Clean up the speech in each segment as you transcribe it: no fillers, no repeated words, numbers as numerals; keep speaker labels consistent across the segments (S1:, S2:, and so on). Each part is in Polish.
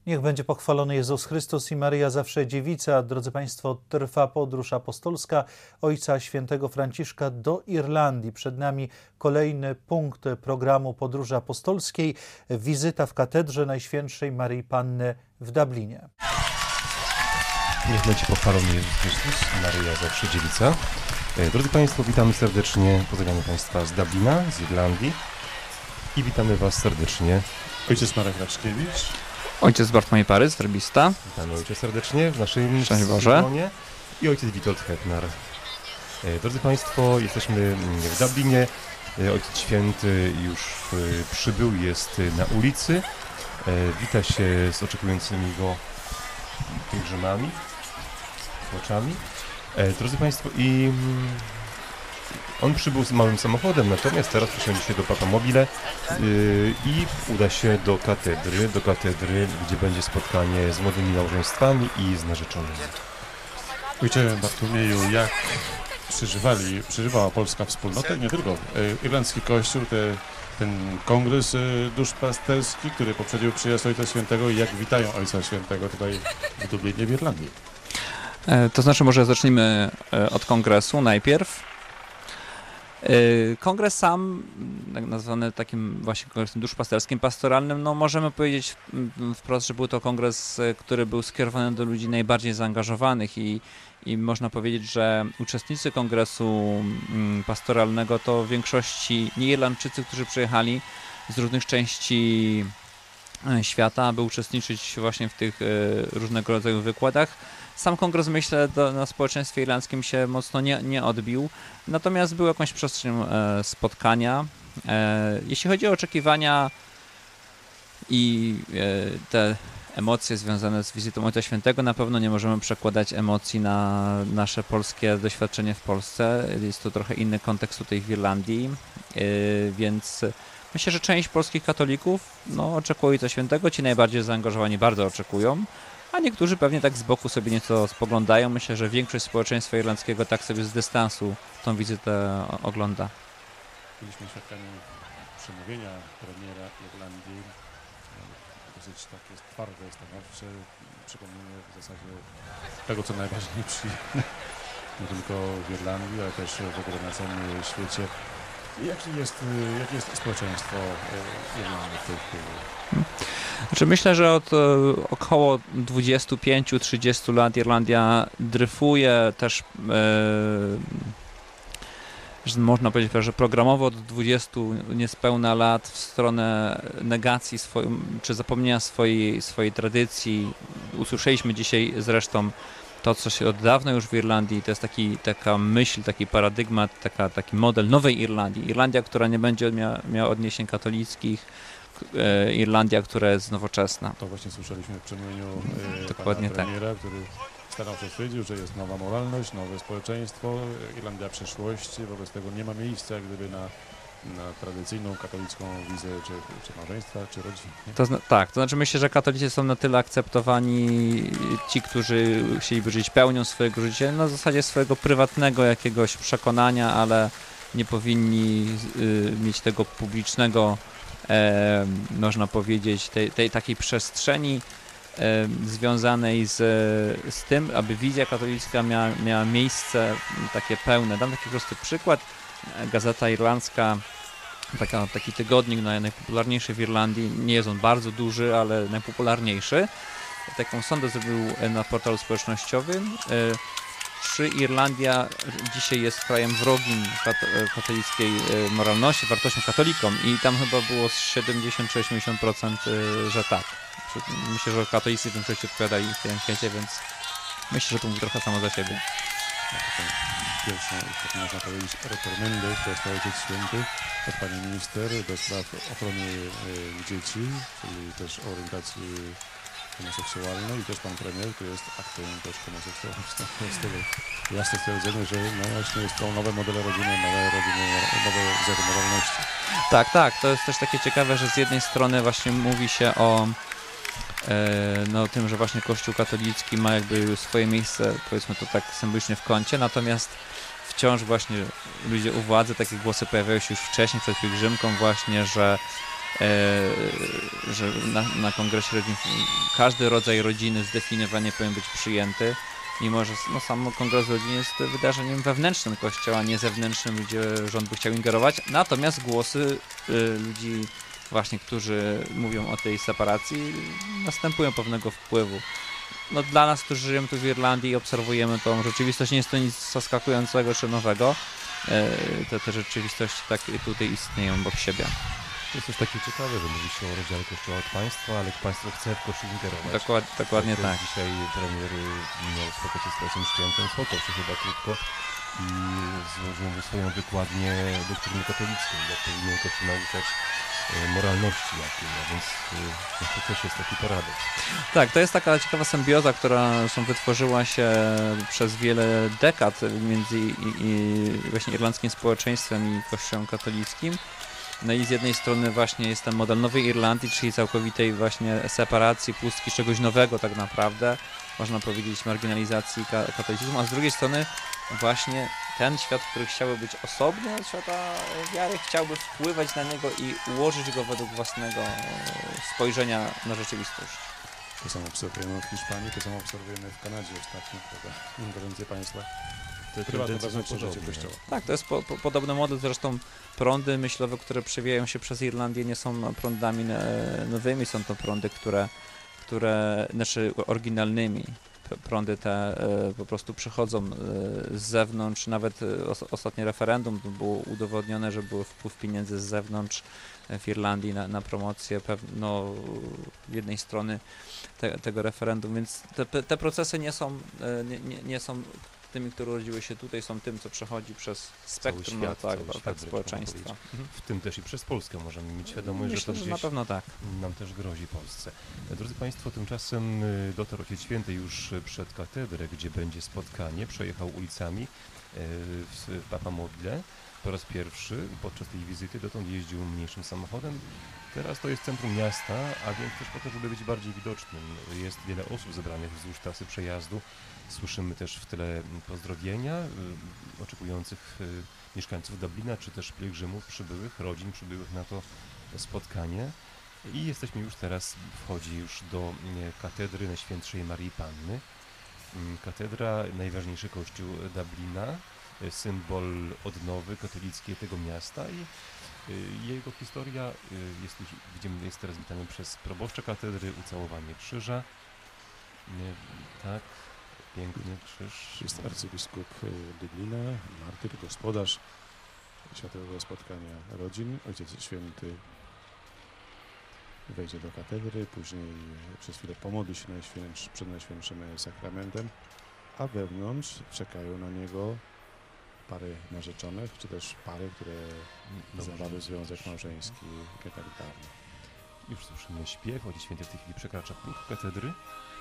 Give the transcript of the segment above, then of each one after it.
S1: Niech będzie pochwalony Jezus Chrystus i Maryja zawsze dziewica. Drodzy Państwo, trwa podróż apostolska Ojca Świętego Franciszka do Irlandii. Przed nami kolejny punkt programu podróży apostolskiej. Wizyta w katedrze Najświętszej Maryi Panny w Dublinie.
S2: Niech będzie pochwalony Jezus Chrystus i Maryja zawsze dziewica. Drodzy Państwo, witamy serdecznie, pozdrawiamy Państwa z Dublina, z Irlandii i witamy Was serdecznie.
S3: Ojciec Marek Raczkiewicz.
S4: Ojciec Bartłomiej Parys, werbista.
S2: Witamy Ojciec serdecznie w naszym
S4: Boże.
S2: I Ojciec Witold Hetnar. Drodzy Państwo, jesteśmy w Dublinie. Ojciec Święty już przybył, jest na ulicy. Wita się z oczekującymi go pielgrzymami, słuchaczami. Drodzy Państwo, i on przybył z małym samochodem, natomiast teraz przesiądzie się do Papamobile i uda się do katedry, gdzie będzie spotkanie z młodymi małżeństwami i z narzeczonymi.
S3: Ojcze Bartłomieju, jak przeżywała polska wspólnota, nie tylko irlandzki kościół, ten kongres duszpasterski, który poprzedził przyjazd Ojca Świętego, i jak witają Ojca Świętego tutaj w Dublinie, w Irlandii?
S4: To znaczy, może zacznijmy od kongresu najpierw. Kongres sam, nazwany takim właśnie kongresem duszpasterskim, pastoralnym, no możemy powiedzieć wprost, że był to kongres, który był skierowany do ludzi najbardziej zaangażowanych i można powiedzieć, że uczestnicy kongresu pastoralnego to w większości nie Irlandczycy, którzy przyjechali z różnych części świata, aby uczestniczyć właśnie w tych różnego rodzaju wykładach. Sam kongres, myślę, na społeczeństwie irlandzkim się mocno nie odbił, natomiast był jakąś przestrzeń spotkania. Jeśli chodzi o oczekiwania i te emocje związane z wizytą Ojca Świętego, na pewno nie możemy przekładać emocji na nasze polskie doświadczenie w Polsce. Jest to trochę inny kontekst tutaj w Irlandii, więc myślę, że część polskich katolików oczekuje Ojca Świętego, ci najbardziej zaangażowani bardzo oczekują, a niektórzy pewnie tak z boku sobie nieco spoglądają. Myślę, że większość społeczeństwa irlandzkiego tak sobie z dystansu tą wizytę ogląda.
S3: Byliśmy świadkami przemówienia premiera Irlandii, dosyć takie twarde, stanowcze, przypomnienie w zasadzie tego, co najważniejsze nie tylko w Irlandii, ale też w ogóle na całym świecie. Jakie jest społeczeństwo Irlandii w tej chwili?
S4: Znaczy, myślę, że od około 25-30 lat Irlandia dryfuje też, że można powiedzieć, że programowo od 20 niespełna lat w stronę negacji czy zapomnienia swojej tradycji. Usłyszeliśmy dzisiaj zresztą to, co się od dawna już w Irlandii, to jest taka myśl, taki paradygmat, taki model nowej Irlandii. Irlandia, która nie będzie miała odniesień katolickich, Irlandia, która jest nowoczesna.
S3: To właśnie słyszeliśmy w przemówieniu
S4: Dokładnie
S3: pana premiera, który stanowczo stwierdził, że jest nowa moralność, nowe społeczeństwo, Irlandia przyszłości, wobec tego nie ma miejsca jak gdyby na tradycyjną katolicką wizję czy małżeństwa, czy rodziny.
S4: To znaczy myślę, że katolicy są na tyle akceptowani, ci, którzy chcieliby żyć pełnią swojego życia, na zasadzie swojego prywatnego jakiegoś przekonania, ale nie powinni mieć tego publicznego, można powiedzieć, tej takiej przestrzeni związanej z tym, aby wizja katolicka miała miejsce takie pełne. Dam taki prosty przykład. Gazeta Irlandzka, taki tygodnik najpopularniejszy w Irlandii, nie jest on bardzo duży, ale najpopularniejszy. Taką sondę zrobił na portalu społecznościowym. Czy Irlandia dzisiaj jest krajem wrogim katolickiej moralności, wartościom katolikom? I tam chyba było z 70-80%, że tak. Myślę, że katolicy w większości odpowiadali w tej ankiecie, więc myślę, że to mówi trochę samo za siebie.
S3: Pierwszą, tak można powiedzieć, rekomendę dostał Ojciec Święty od pani minister do spraw ochrony dzieci, czyli też orientacji homoseksualnej, i też pan premier, który jest aktem też homoseksualistą. Z tego jasne stwierdzenie, że właśnie jest to nowe modele rodziny, nowe wzory moralności.
S4: Tak, to jest też takie ciekawe, że z jednej strony właśnie mówi się o tym, że właśnie Kościół katolicki ma jakby swoje miejsce, powiedzmy to tak symbolicznie, w kącie, natomiast wciąż właśnie ludzie u władzy, takie głosy pojawiają się już wcześniej, przed pielgrzymką właśnie, że że na Kongresie Rodzin każdy rodzaj rodziny zdefiniowanie powinien być przyjęty, mimo że sam Kongres Rodzin jest wydarzeniem wewnętrznym Kościoła, nie zewnętrznym, gdzie rząd by chciał ingerować. Natomiast głosy ludzi właśnie, którzy mówią o tej separacji, następują pewnego wpływu. No, dla nas, którzy żyjemy tu w Irlandii i obserwujemy tą rzeczywistość, nie jest to nic zaskakującego czy nowego. Te rzeczywistości takie tutaj istnieją obok siebie.
S2: To jest też takie ciekawe, że mówi się o rozdziale Kościoła od państwa, ale państwo chce w Kościół ingerować.
S4: Dokładnie tak.
S2: Dzisiaj premier miał spotkać się z Ojcem Świętym, spotkał się chyba krótko i złożył swoją wykładnię doktryny katolickiej, jak powinien Kościół nauczać moralności jakiej, więc to też jest taki paradoks.
S4: Tak, to jest taka ciekawa symbioza, która wytworzyła się przez wiele dekad między właśnie irlandzkim społeczeństwem i Kościołem katolickim. No i z jednej strony właśnie jest ten model Nowej Irlandii, czyli całkowitej właśnie separacji, pustki, czegoś nowego tak naprawdę, można powiedzieć marginalizacji katolicyzmu, a z drugiej strony właśnie ten świat, który chciałby być osobny od świata wiary, chciałby wpływać na niego i ułożyć go według własnego spojrzenia na rzeczywistość.
S3: To samo obserwujemy w Hiszpanii, to samo obserwujemy w Kanadzie ostatnio, prawda? Ingerencje państwa. Prywatne ważności życia Kościoła.
S4: Tak, to jest podobny model, zresztą prądy myślowe, które przewijają się przez Irlandię, nie są prądami nowymi, są to prądy, znaczy oryginalnymi. Prądy te po prostu przychodzą z zewnątrz, nawet ostatnie referendum było udowodnione, że był wpływ pieniędzy z zewnątrz w Irlandii na promocję jednej strony tego referendum, więc te procesy nie są tymi, które urodziły się tutaj, są tym, co przechodzi przez spektrum społeczeństwa.
S2: W tym też i przez Polskę możemy mieć świadomość,
S4: Myślę,
S2: że to
S4: że na pewno tak.
S2: nam też grozi Polsce. Drodzy Państwo, tymczasem dotarł Ojciec Święty już przed katedrę, gdzie będzie spotkanie. Przejechał ulicami w Papamodle po raz pierwszy podczas tej wizyty. Dotąd jeździł mniejszym samochodem. Teraz to jest centrum miasta, a więc też po to, żeby być bardziej widocznym. Jest wiele osób zebranych wzdłuż trasy przejazdu. Słyszymy też w tle pozdrowienia oczekujących mieszkańców Dublina, czy też pielgrzymów przybyłych, rodzin przybyłych na to spotkanie. I jesteśmy już teraz, wchodzi już do katedry Najświętszej Maryi Panny. Katedra, najważniejszy kościół Dublina, symbol odnowy katolickiej tego miasta i jego historia jest teraz witany przez proboszcza katedry, ucałowanie krzyża. Tak, piękny krzyż.
S3: Jest arcybiskup Dublina, martyr, gospodarz Świętego Spotkania Rodzin. Ojciec Święty wejdzie do katedry, później przez chwilę pomodli się przed Najświętszym Sakramentem, a wewnątrz czekają na niego pary narzeczonych, czy też pary, które zawarły związek małżeński nie tak dawno.
S2: Już słyszymy śpiew, Ojciec Święty w tej chwili przekracza próg katedry.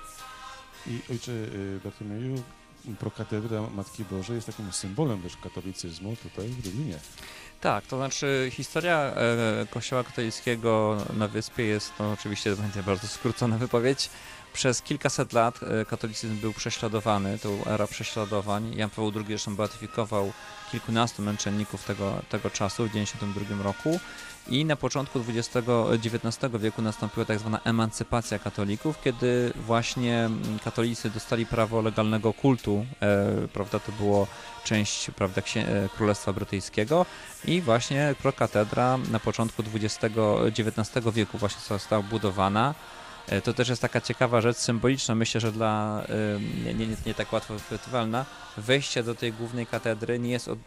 S3: I ojcze Bartłomieju, prokatedra Matki Bożej jest takim symbolem też katolicyzmu tutaj w Dublinie.
S4: Tak, to znaczy historia Kościoła katolickiego na wyspie jest, to oczywiście będzie bardzo skrócona wypowiedź. Przez kilkaset lat katolicyzm był prześladowany, to była era prześladowań. Jan Paweł II zresztą beatyfikował kilkunastu męczenników tego czasu w 1992 roku i na początku XIX wieku nastąpiła tak zwana emancypacja katolików, kiedy właśnie katolicy dostali prawo legalnego kultu, prawda, to było część, prawda, Królestwa Brytyjskiego i właśnie prokatedra na początku XIX wieku właśnie została budowana. To też jest taka ciekawa rzecz symboliczna, myślę, że nie tak łatwo wychwytywalna. Wejście do tej głównej katedry nie jest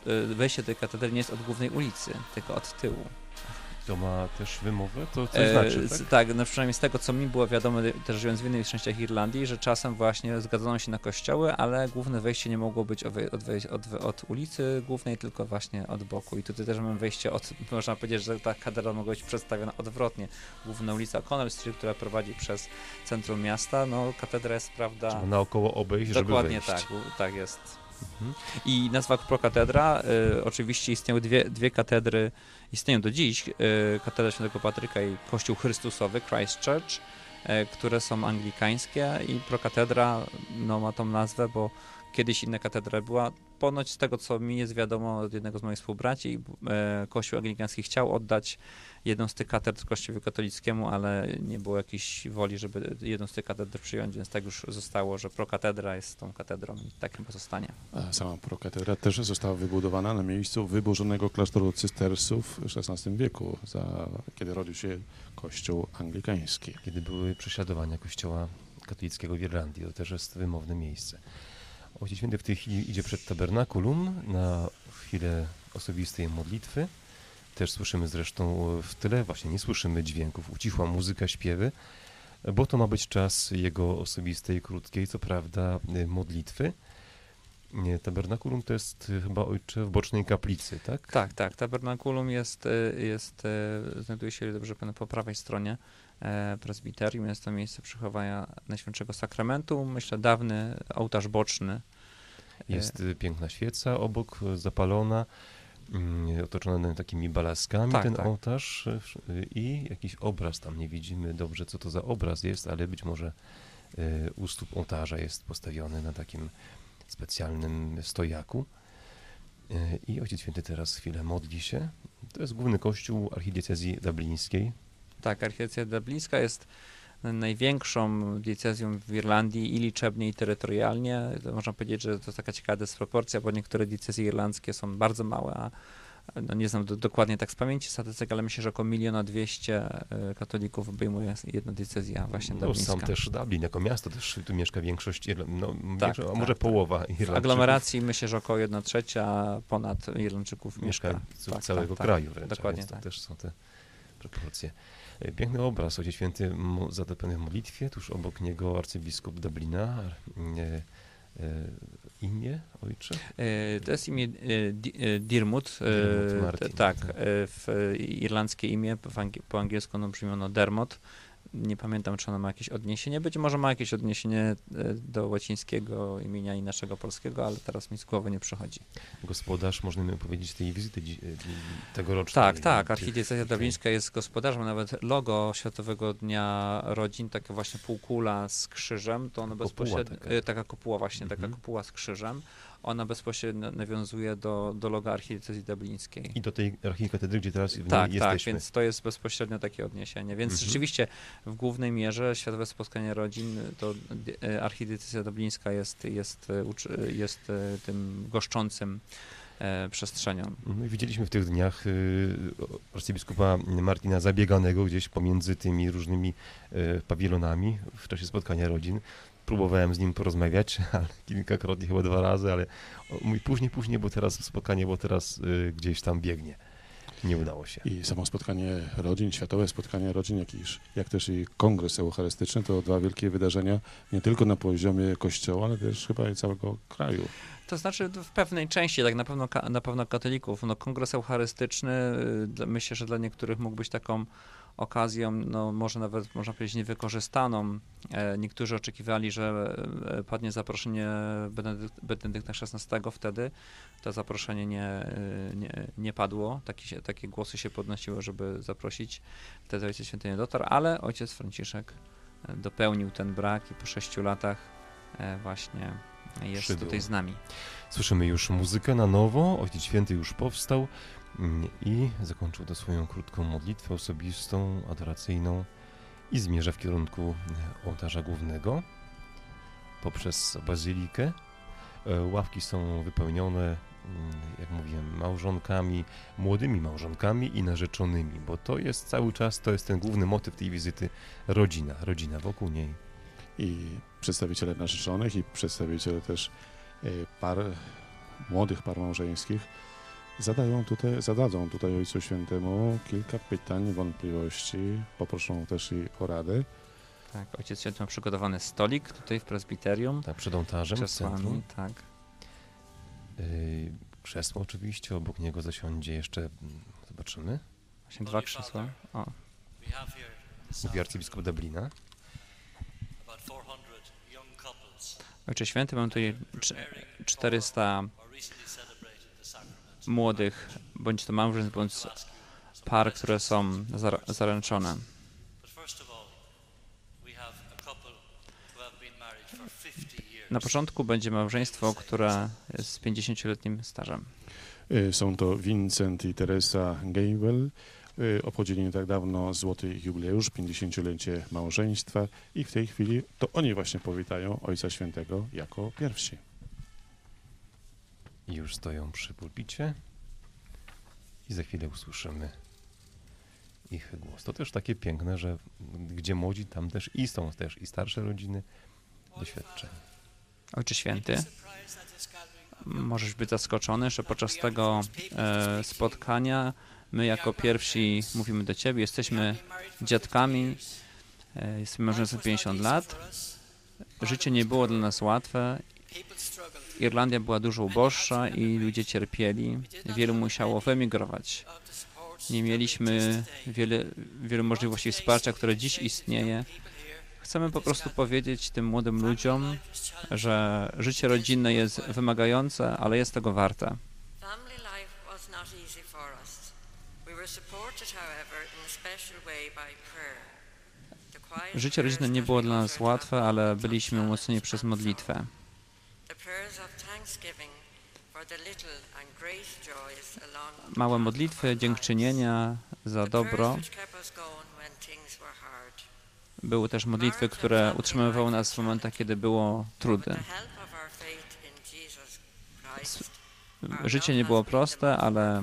S4: od głównej ulicy, tylko od tyłu.
S2: To ma też wymowę? To coś znaczy, tak?
S4: Tak, no przynajmniej z tego, co mi było wiadomo, też żyjąc w innych częściach Irlandii, że czasem właśnie zgadzono się na kościoły, ale główne wejście nie mogło być od ulicy głównej, tylko właśnie od boku. I tutaj też mamy wejście można powiedzieć, że ta katedra mogła być przedstawiona odwrotnie. Główna ulica O'Connell Street, która prowadzi przez centrum miasta, no katedra jest, prawda...
S2: Trzeba naokoło obejść, żeby wejść.
S4: Dokładnie tak jest. I nazwa prokatedra, oczywiście istniały dwie katedry, istnieją do dziś, katedra Świętego Patryka i Kościół Chrystusowy, Christ Church, które są anglikańskie i prokatedra ma tą nazwę, bo kiedyś inna katedra była. Ponoć z tego, co mi jest wiadomo od jednego z moich współbraci, Kościół Anglikański chciał oddać jedną z tych katedr Kościołowi katolickiemu, ale nie było jakiejś woli, żeby jedną z tych katedr przyjąć, więc tak już zostało, że prokatedra jest tą katedrą i takim pozostanie.
S3: A sama prokatedra też została wybudowana na miejscu wyburzonego klasztoru cystersów w XVI wieku, kiedy rodził się Kościół Anglikański.
S2: Kiedy były prześladowania Kościoła katolickiego w Irlandii, to też jest wymowne miejsce. Ojciec Święty w tej chwili idzie przed tabernakulum na chwilę osobistej modlitwy. Też słyszymy zresztą w tyle, właśnie nie słyszymy dźwięków, ucichła muzyka, śpiewy, bo to ma być czas jego osobistej, krótkiej, co prawda, modlitwy. Tabernakulum to jest chyba, ojcze, w bocznej kaplicy, tak?
S4: Tak. Tabernakulum znajduje się, dobrze pamiętam, po prawej stronie prezbiterium. Jest to miejsce przechowania Najświętszego Sakramentu. Myślę, dawny ołtarz boczny.
S2: Jest piękna świeca obok, zapalona, otoczona takimi balaskami
S4: Tak.
S2: ołtarz i jakiś obraz tam, nie widzimy dobrze, co to za obraz jest, ale być może u stóp ołtarza jest postawiony na takim specjalnym stojaku. I Ojciec Święty teraz chwilę modli się. To jest główny kościół archidiecezji dublińskiej.
S4: Tak, archidiecezja dublińska jest największą diecezją w Irlandii i liczebnie, i terytorialnie. To można powiedzieć, że to jest taka ciekawa dysproporcja, bo niektóre diecezje irlandzkie są bardzo małe, a nie znam dokładnie tak z pamięci statystyk, ale myślę, że około 1 200 000 katolików obejmuje jedna diecezja właśnie dublińska.
S2: Sam też Dublin jako miasto, też tu mieszka większość, a może
S4: tak.
S2: połowa
S4: W
S2: Irlandczyków.
S4: aglomeracji myślę, że około 1/3 ponad Irlandczyków mieszka.
S2: Całego kraju wręcz.
S4: Dokładnie
S2: to też są te proporcje. Piękny obraz. Ojciec Święty zatopiony w modlitwie, tuż obok niego arcybiskup Dublina. Imię, ojcze?
S4: To jest imię Diarmuid.
S2: Martin.
S4: Tak, irlandzkie imię, po angielsku ono brzmiono Dermot. Nie pamiętam, czy ono ma jakieś odniesienie. Być może ma jakieś odniesienie do łacińskiego imienia i naszego polskiego, ale teraz mi z głowy nie przychodzi.
S2: Gospodarz, możemy powiedzieć, tej wizyty tegorocznej.
S4: Tak. Archidiecezja dublińska jest gospodarzem. Nawet logo Światowego Dnia Rodzin, taka właśnie półkula z krzyżem, to ono bezpośrednio... Taka kopuła właśnie, taka kopuła z krzyżem. Ona bezpośrednio nawiązuje do loga archidiecezji dublińskiej.
S2: I do tej archikatedry, gdzie teraz
S4: jesteśmy. Tak, więc to jest bezpośrednio takie odniesienie. Więc rzeczywiście w głównej mierze Światowe Spotkanie Rodzin, to archidiecezja dublińska jest tym goszczącym przestrzenią.
S2: No i widzieliśmy w tych dniach arcybiskupa Martina zabieganego gdzieś pomiędzy tymi różnymi pawilonami w czasie spotkania rodzin. Próbowałem z nim porozmawiać, ale kilkakrotnie, chyba 2 razy, ale mój później, bo teraz gdzieś tam biegnie. Nie udało się.
S3: I samo spotkanie rodzin, światowe spotkanie rodzin, jak też i kongres eucharystyczny, to 2 wielkie wydarzenia, nie tylko na poziomie Kościoła, ale też chyba i całego kraju.
S4: To znaczy w pewnej części, tak na pewno katolików. No, kongres eucharystyczny, myślę, że dla niektórych mógł być taką okazją, no może nawet można powiedzieć niewykorzystaną. Niektórzy oczekiwali, że padnie zaproszenie Benedykta XVI wtedy. To zaproszenie nie padło. Takie głosy się podnosiły, żeby zaprosić. Wtedy Ojciec Święty nie dotarł, ale Ojciec Franciszek dopełnił ten brak i po 6 latach właśnie jest tutaj z nami.
S2: Słyszymy już muzykę na nowo, Ojciec Święty już powstał i zakończył to swoją krótką modlitwę osobistą, adoracyjną i zmierza w kierunku ołtarza głównego poprzez bazylikę. Ławki są wypełnione, jak mówiłem, małżonkami, młodymi małżonkami i narzeczonymi, bo to jest cały czas, to jest ten główny motyw tej wizyty, rodzina wokół niej.
S3: I przedstawiciele narzeczonych i przedstawiciele też młodych par małżeńskich zadadzą tutaj Ojcu Świętemu kilka pytań, wątpliwości, poproszą też i o radę.
S4: Tak, Ojciec Święty ma przygotowany stolik tutaj w prezbiterium.
S2: Tak, przed ołtarzem, w centrum.
S4: Tak.
S2: Krzesło oczywiście, obok niego zasiądzie jeszcze, zobaczymy.
S4: Właśnie 2 krzesła. O.
S2: Mówi arcybiskup Dublina.
S4: Ojcze Święty, mamy tutaj 400 młodych, bądź to małżeństw, bądź par, które są zaręczone. Na początku będzie małżeństwo, które jest z 50-letnim stażem.
S3: Są to Vincent i Teresa Gable. Obchodzili nie tak dawno złoty jubileusz, 50-lecie małżeństwa i w tej chwili to oni właśnie powitają Ojca Świętego jako pierwsi.
S2: I już stoją przy pulpicie i za chwilę usłyszymy ich głos. To też takie piękne, że gdzie młodzi, tam też i są też i starsze rodziny doświadczeni.
S4: Ojcze Święty, możesz być zaskoczony, że podczas tego spotkania my jako pierwsi mówimy do Ciebie, jesteśmy dziadkami, jesteśmy małżeństwem 50 lat. Życie nie było dla nas łatwe. Irlandia była dużo uboższa i ludzie cierpieli. Wielu musiało wyemigrować. Nie mieliśmy wielu możliwości wsparcia, które dziś istnieje. Chcemy po prostu powiedzieć tym młodym ludziom, że życie rodzinne jest wymagające, ale jest tego warte. Życie rodzinne nie było dla nas łatwe, ale byliśmy umocnieni przez modlitwę. Małe modlitwy dziękczynienia za dobro. Były też modlitwy, które utrzymywały nas w momentach, kiedy było trudne. Życie nie było proste, ale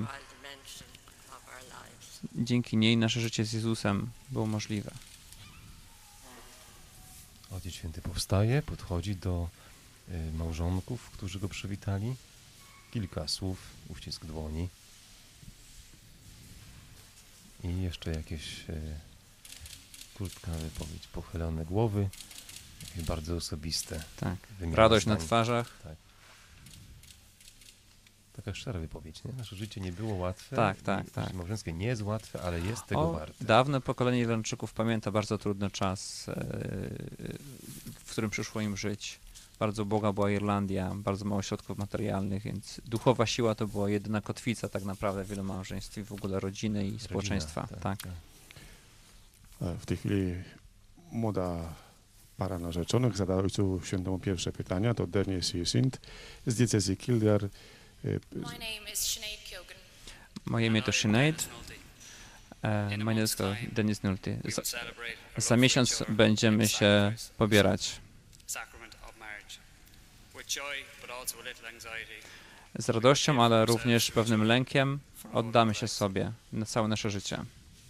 S4: dzięki niej nasze życie z Jezusem było możliwe.
S2: Ojciec Święty powstaje, podchodzi do małżonków, którzy go przywitali. Kilka słów, uścisk dłoni. I jeszcze jakieś krótka wypowiedź, pochylone głowy, jakieś bardzo osobiste.
S4: Tak, radość na twarzach.
S2: Tak. Taka szczera wypowiedź, nie? Nasze życie nie było łatwe.
S4: Tak.
S2: Życie małżeńskie nie jest łatwe, ale jest tego warte.
S4: Dawne pokolenie Irlandczyków pamięta bardzo trudny czas, w którym przyszło im żyć. Bardzo uboga była Irlandia, bardzo mało środków materialnych, więc duchowa siła to była jedyna kotwica tak naprawdę wielu małżeństw i w ogóle rodziny i społeczeństwa. Tak.
S3: W tej chwili młoda para narzeczonych zada Ojcu Świętemu pierwsze pytania. To Dennis i Sint z diecezji Kildare.
S4: Moje imię to Sinead. Moje nazwisko Dennis Nulty. Za miesiąc będziemy się pobierać. Z radością, ale również pewnym lękiem oddamy się sobie na całe nasze życie.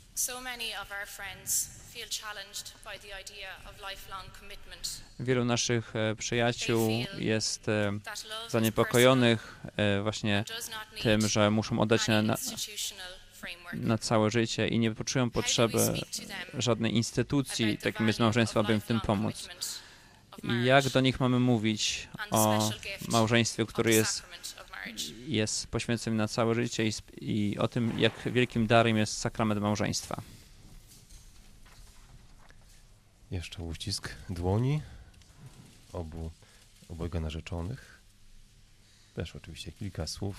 S4: Wielu naszych przyjaciół jest zaniepokojonych właśnie tym, że muszą oddać się na całe życie i nie poczują potrzeby żadnej instytucji, takim jest małżeństwo, aby im w tym pomóc. I jak do nich mamy mówić o małżeństwie, które jest poświęcone na całe życie i o tym, jak wielkim darem jest sakrament małżeństwa.
S2: Jeszcze uścisk dłoni obojga narzeczonych. Też oczywiście kilka słów.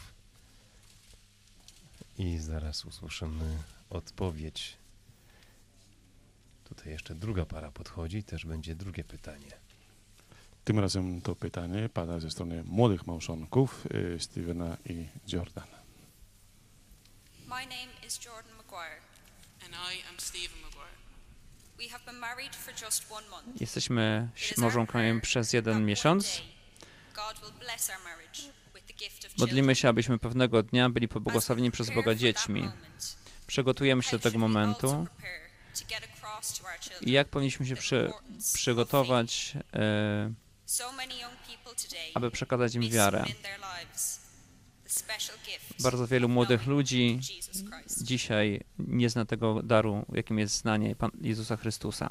S2: I zaraz usłyszymy odpowiedź. Tutaj jeszcze druga para podchodzi, też będzie drugie pytanie.
S3: Tym razem to pytanie pada ze strony młodych małżonków, Stevena i Jordana.
S5: My name is Jordan Maguire.
S6: And I am Stephen Maguire.
S5: We have been married for just 1 month.
S4: Jesteśmy małżonkami przez 1 miesiąc. Modlimy się, abyśmy pewnego dnia byli pobłogosławieni przez Boga dziećmi. Przygotujemy się do tego momentu. I jak powinniśmy się przygotować, aby przekazać im wiarę. Bardzo wielu młodych ludzi dzisiaj nie zna tego daru, jakim jest znanie Jezusa Chrystusa.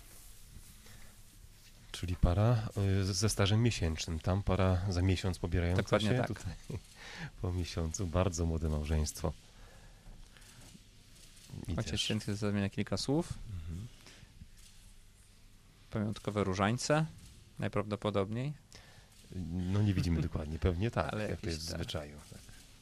S2: Czyli para ze stażem miesięcznym. Tam para za miesiąc pobierająca
S4: Dokładnie
S2: się.
S4: Tak.
S2: Tutaj po miesiącu. Bardzo młode małżeństwo.
S4: Ojciec Święty zamienia kilka słów. Pamiątkowe różańce, najprawdopodobniej.
S2: No nie widzimy dokładnie, pewnie tak,
S4: ale
S2: jak to jest w
S4: tak.
S2: zwyczaju. Tak.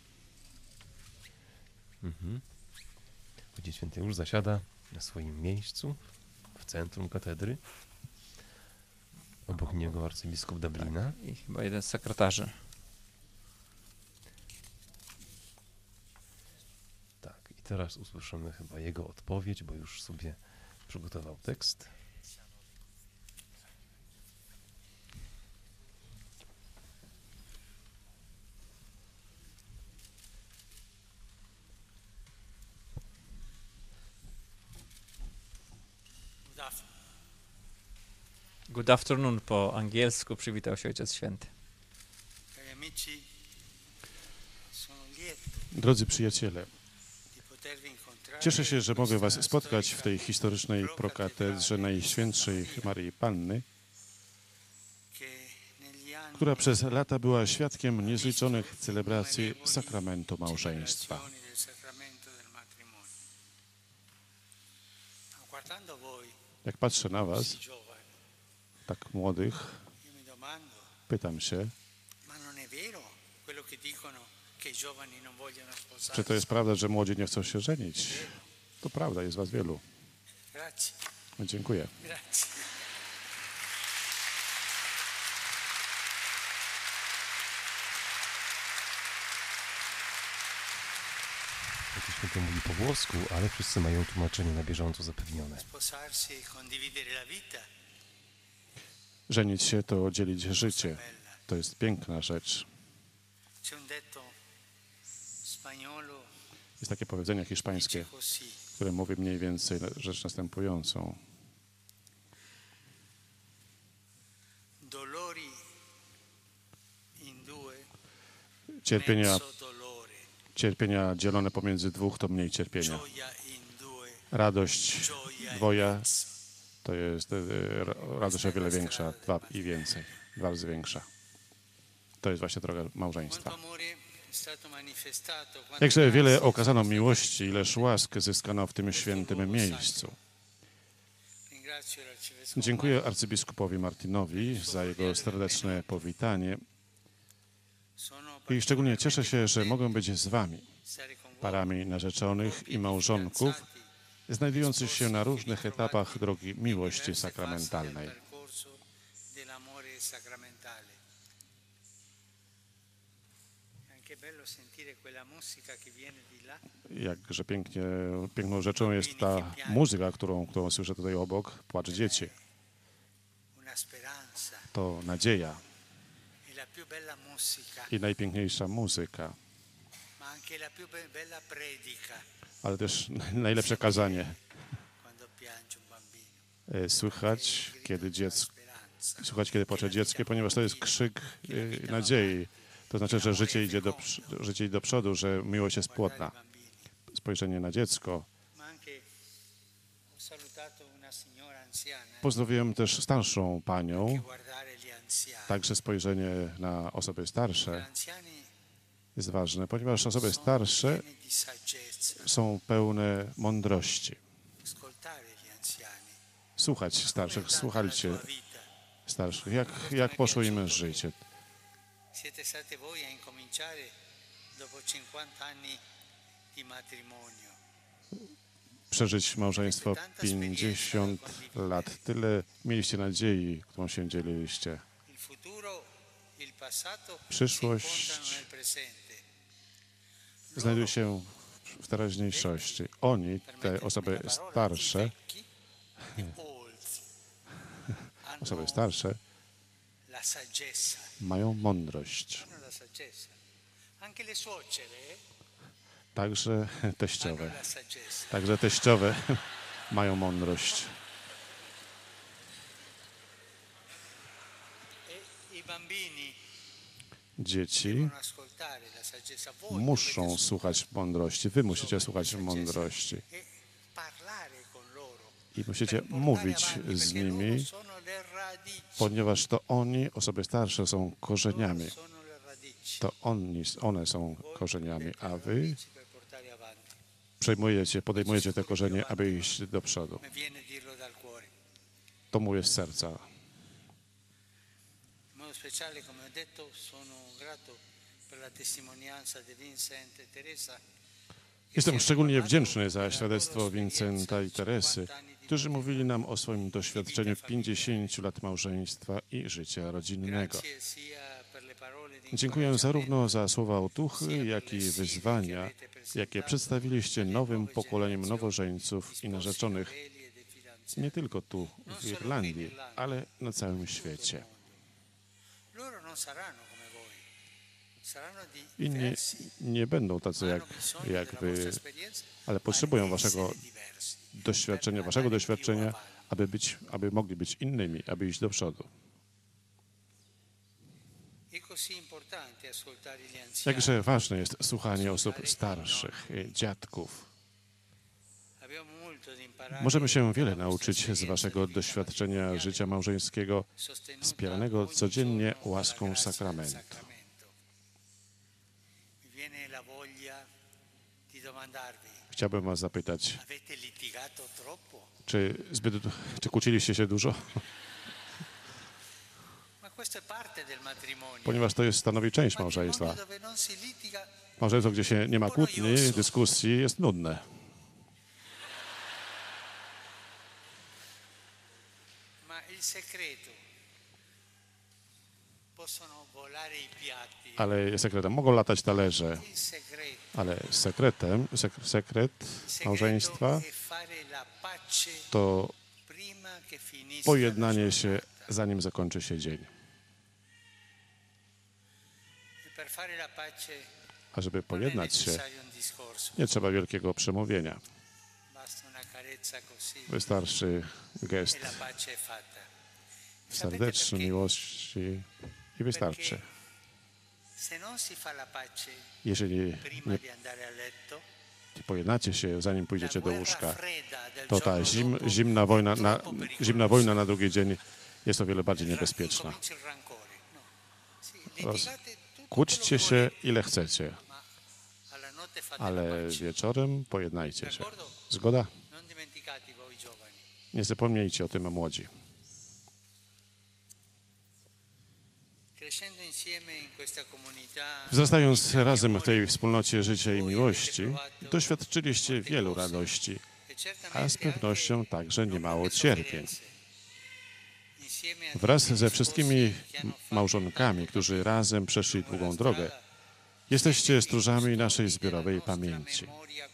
S2: Ojciec Święty już zasiada na swoim miejscu w centrum katedry. Obok niego arcybiskup Dublina.
S4: I chyba jeden z sekretarzy.
S2: Tak, i teraz usłyszymy chyba jego odpowiedź, bo już sobie przygotował tekst.
S4: Good afternoon po angielsku przywitał się Ojciec Święty.
S3: Drodzy przyjaciele, cieszę się, że mogę Was spotkać w tej historycznej prokatedrze Najświętszej Maryi Panny, która przez lata była świadkiem niezliczonych celebracji sakramentu małżeństwa. Jak patrzę na Was, tak młodych, pytam się, czy to jest prawda, że młodzi nie chcą się żenić? To prawda, jest Was wielu. Dziękuję.
S2: Ojciec Święty mówi po włosku, ale wszyscy mają tłumaczenie na bieżąco zapewnione.
S3: Żenić się to dzielić życie. To jest piękna rzecz. Jest takie powiedzenie hiszpańskie, które mówi mniej więcej rzecz następującą. Cierpienia dzielone pomiędzy dwóch to mniej cierpienia. Radość dwoja to jest radość o wiele większa, dwa razy większa. To jest właśnie droga małżeństwa. Jakże wiele okazano miłości, ileż łask zyskano w tym świętym miejscu. Dziękuję arcybiskupowi Martinowi za jego serdeczne powitanie i szczególnie cieszę się, że mogę być z Wami, parami narzeczonych i małżonków, znajdujących się na różnych etapach drogi miłości sakramentalnej. Jakże piękną rzeczą jest ta muzyka, którą słyszę tutaj obok, płacz dzieci. To nadzieja i najpiękniejsza muzyka, ale też najlepsze kazanie. Słychać, kiedy płacze dziecko, ponieważ to jest krzyk nadziei. To znaczy, że życie idzie do przodu, że miłość jest płodna. Spojrzenie na dziecko. Pozdrowiłem też starszą panią. Także spojrzenie na osoby starsze jest ważne, ponieważ osoby starsze są pełne mądrości. Słuchać starszych, słuchajcie starszych. Jak poszło im życie?
S7: Siete stati voi a incominciare dopo 50 anni di matrimonio.
S3: Przeżyć małżeństwo 50 lat. Tyle mieliście nadziei, którą się dzieliliście. Przyszłość znajduje się w teraźniejszości. Oni, te osoby starsze, mają mądrość. Także teściowe mają mądrość. Dzieci muszą słuchać mądrości. Wy musicie słuchać mądrości. I musicie mówić z nimi, ponieważ to oni, osoby starsze, są korzeniami. To one są korzeniami, a wy podejmujecie te korzenie, aby iść do przodu. To mówię z serca. Jestem szczególnie wdzięczny za świadectwo Vincenta i Teresy, którzy mówili nam o swoim doświadczeniu 50 lat małżeństwa i życia rodzinnego. Dziękuję zarówno za słowa otuchy, jak i wyzwania, jakie przedstawiliście nowym pokoleniom nowożeńców i narzeczonych, nie tylko tu, w Irlandii, ale na całym świecie. Inni nie będą tacy jak wy, ale potrzebują waszego doświadczenia, aby mogli być innymi, aby iść do przodu. Jakże ważne jest słuchanie osób starszych, dziadków. Możemy się wiele nauczyć z waszego doświadczenia życia małżeńskiego, wspieranego codziennie łaską sakramentu. Chciałbym was zapytać, czy kłóciliście się dużo? Ponieważ to stanowi część małżeństwa. Małżeństwo, gdzie się nie ma kłótni, dyskusji, jest nudne. Ale sekretem mogą latać talerze, ale sekret małżeństwa to pojednanie się, zanim zakończy się dzień. A żeby pojednać się, nie trzeba wielkiego przemówienia. Wystarczy gest serdeczny, miłości i wystarczy. Jeżeli nie pojednacie się, zanim pójdziecie do łóżka, to ta zimna wojna na drugi dzień jest o wiele bardziej niebezpieczna. Kłóćcie się ile chcecie, ale wieczorem pojednajcie się. Zgoda? Nie zapomnijcie o tym, młodzi. Wzrastając razem w tej wspólnocie życia i miłości, doświadczyliście wielu radości, a z pewnością także niemało cierpień. Wraz ze wszystkimi małżonkami, którzy razem przeszli długą drogę, jesteście stróżami naszej zbiorowej pamięci.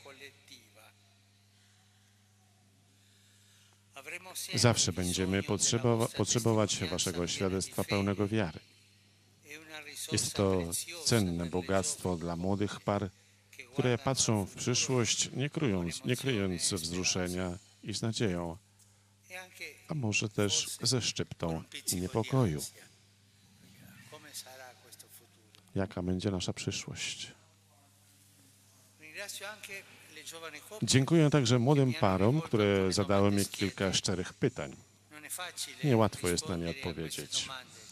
S3: Zawsze będziemy potrzebować waszego świadectwa pełnego wiary. Jest to cenne bogactwo dla młodych par, które patrzą w przyszłość, nie kryjąc wzruszenia i z nadzieją, a może też ze szczyptą niepokoju. Jaka będzie nasza przyszłość? Dziękuję także młodym parom, które zadały mi kilka szczerych pytań. Niełatwo jest na nie odpowiedzieć.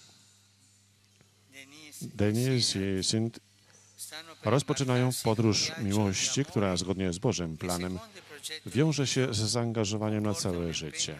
S3: Denis i Sint rozpoczynają podróż miłości, która zgodnie z Bożym planem wiąże się z zaangażowaniem na całe życie.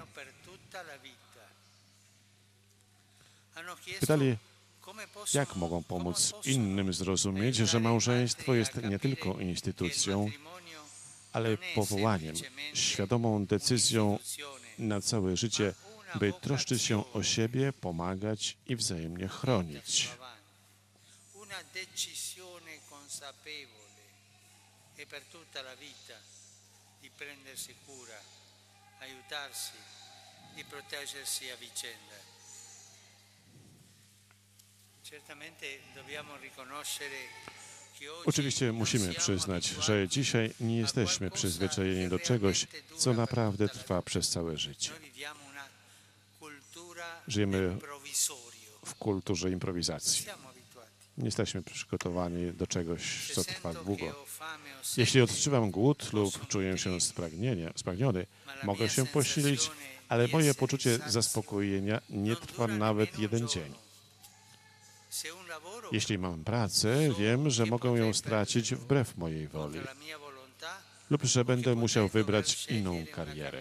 S3: Pytali, jak mogą pomóc innym zrozumieć, że małżeństwo jest nie tylko instytucją, ale powołaniem, świadomą decyzją na całe życie, by troszczyć się o siebie, pomagać i wzajemnie chronić.
S7: Una decisione consapevole e per tutta la vita di prendersi cura, aiutarsi, di proteggersi a vicenda. Certamente dobbiamo riconoscere.
S3: Oczywiście musimy przyznać, że dzisiaj nie jesteśmy przyzwyczajeni do czegoś, co naprawdę trwa przez całe życie. Żyjemy w kulturze improwizacji. Nie jesteśmy przygotowani do czegoś, co trwa długo. Jeśli odczuwam głód lub czuję się spragniony, mogę się posilić, ale moje poczucie zaspokojenia nie trwa nawet jeden dzień. Jeśli mam pracę, wiem, że mogę ją stracić wbrew mojej woli lub że będę musiał wybrać inną karierę.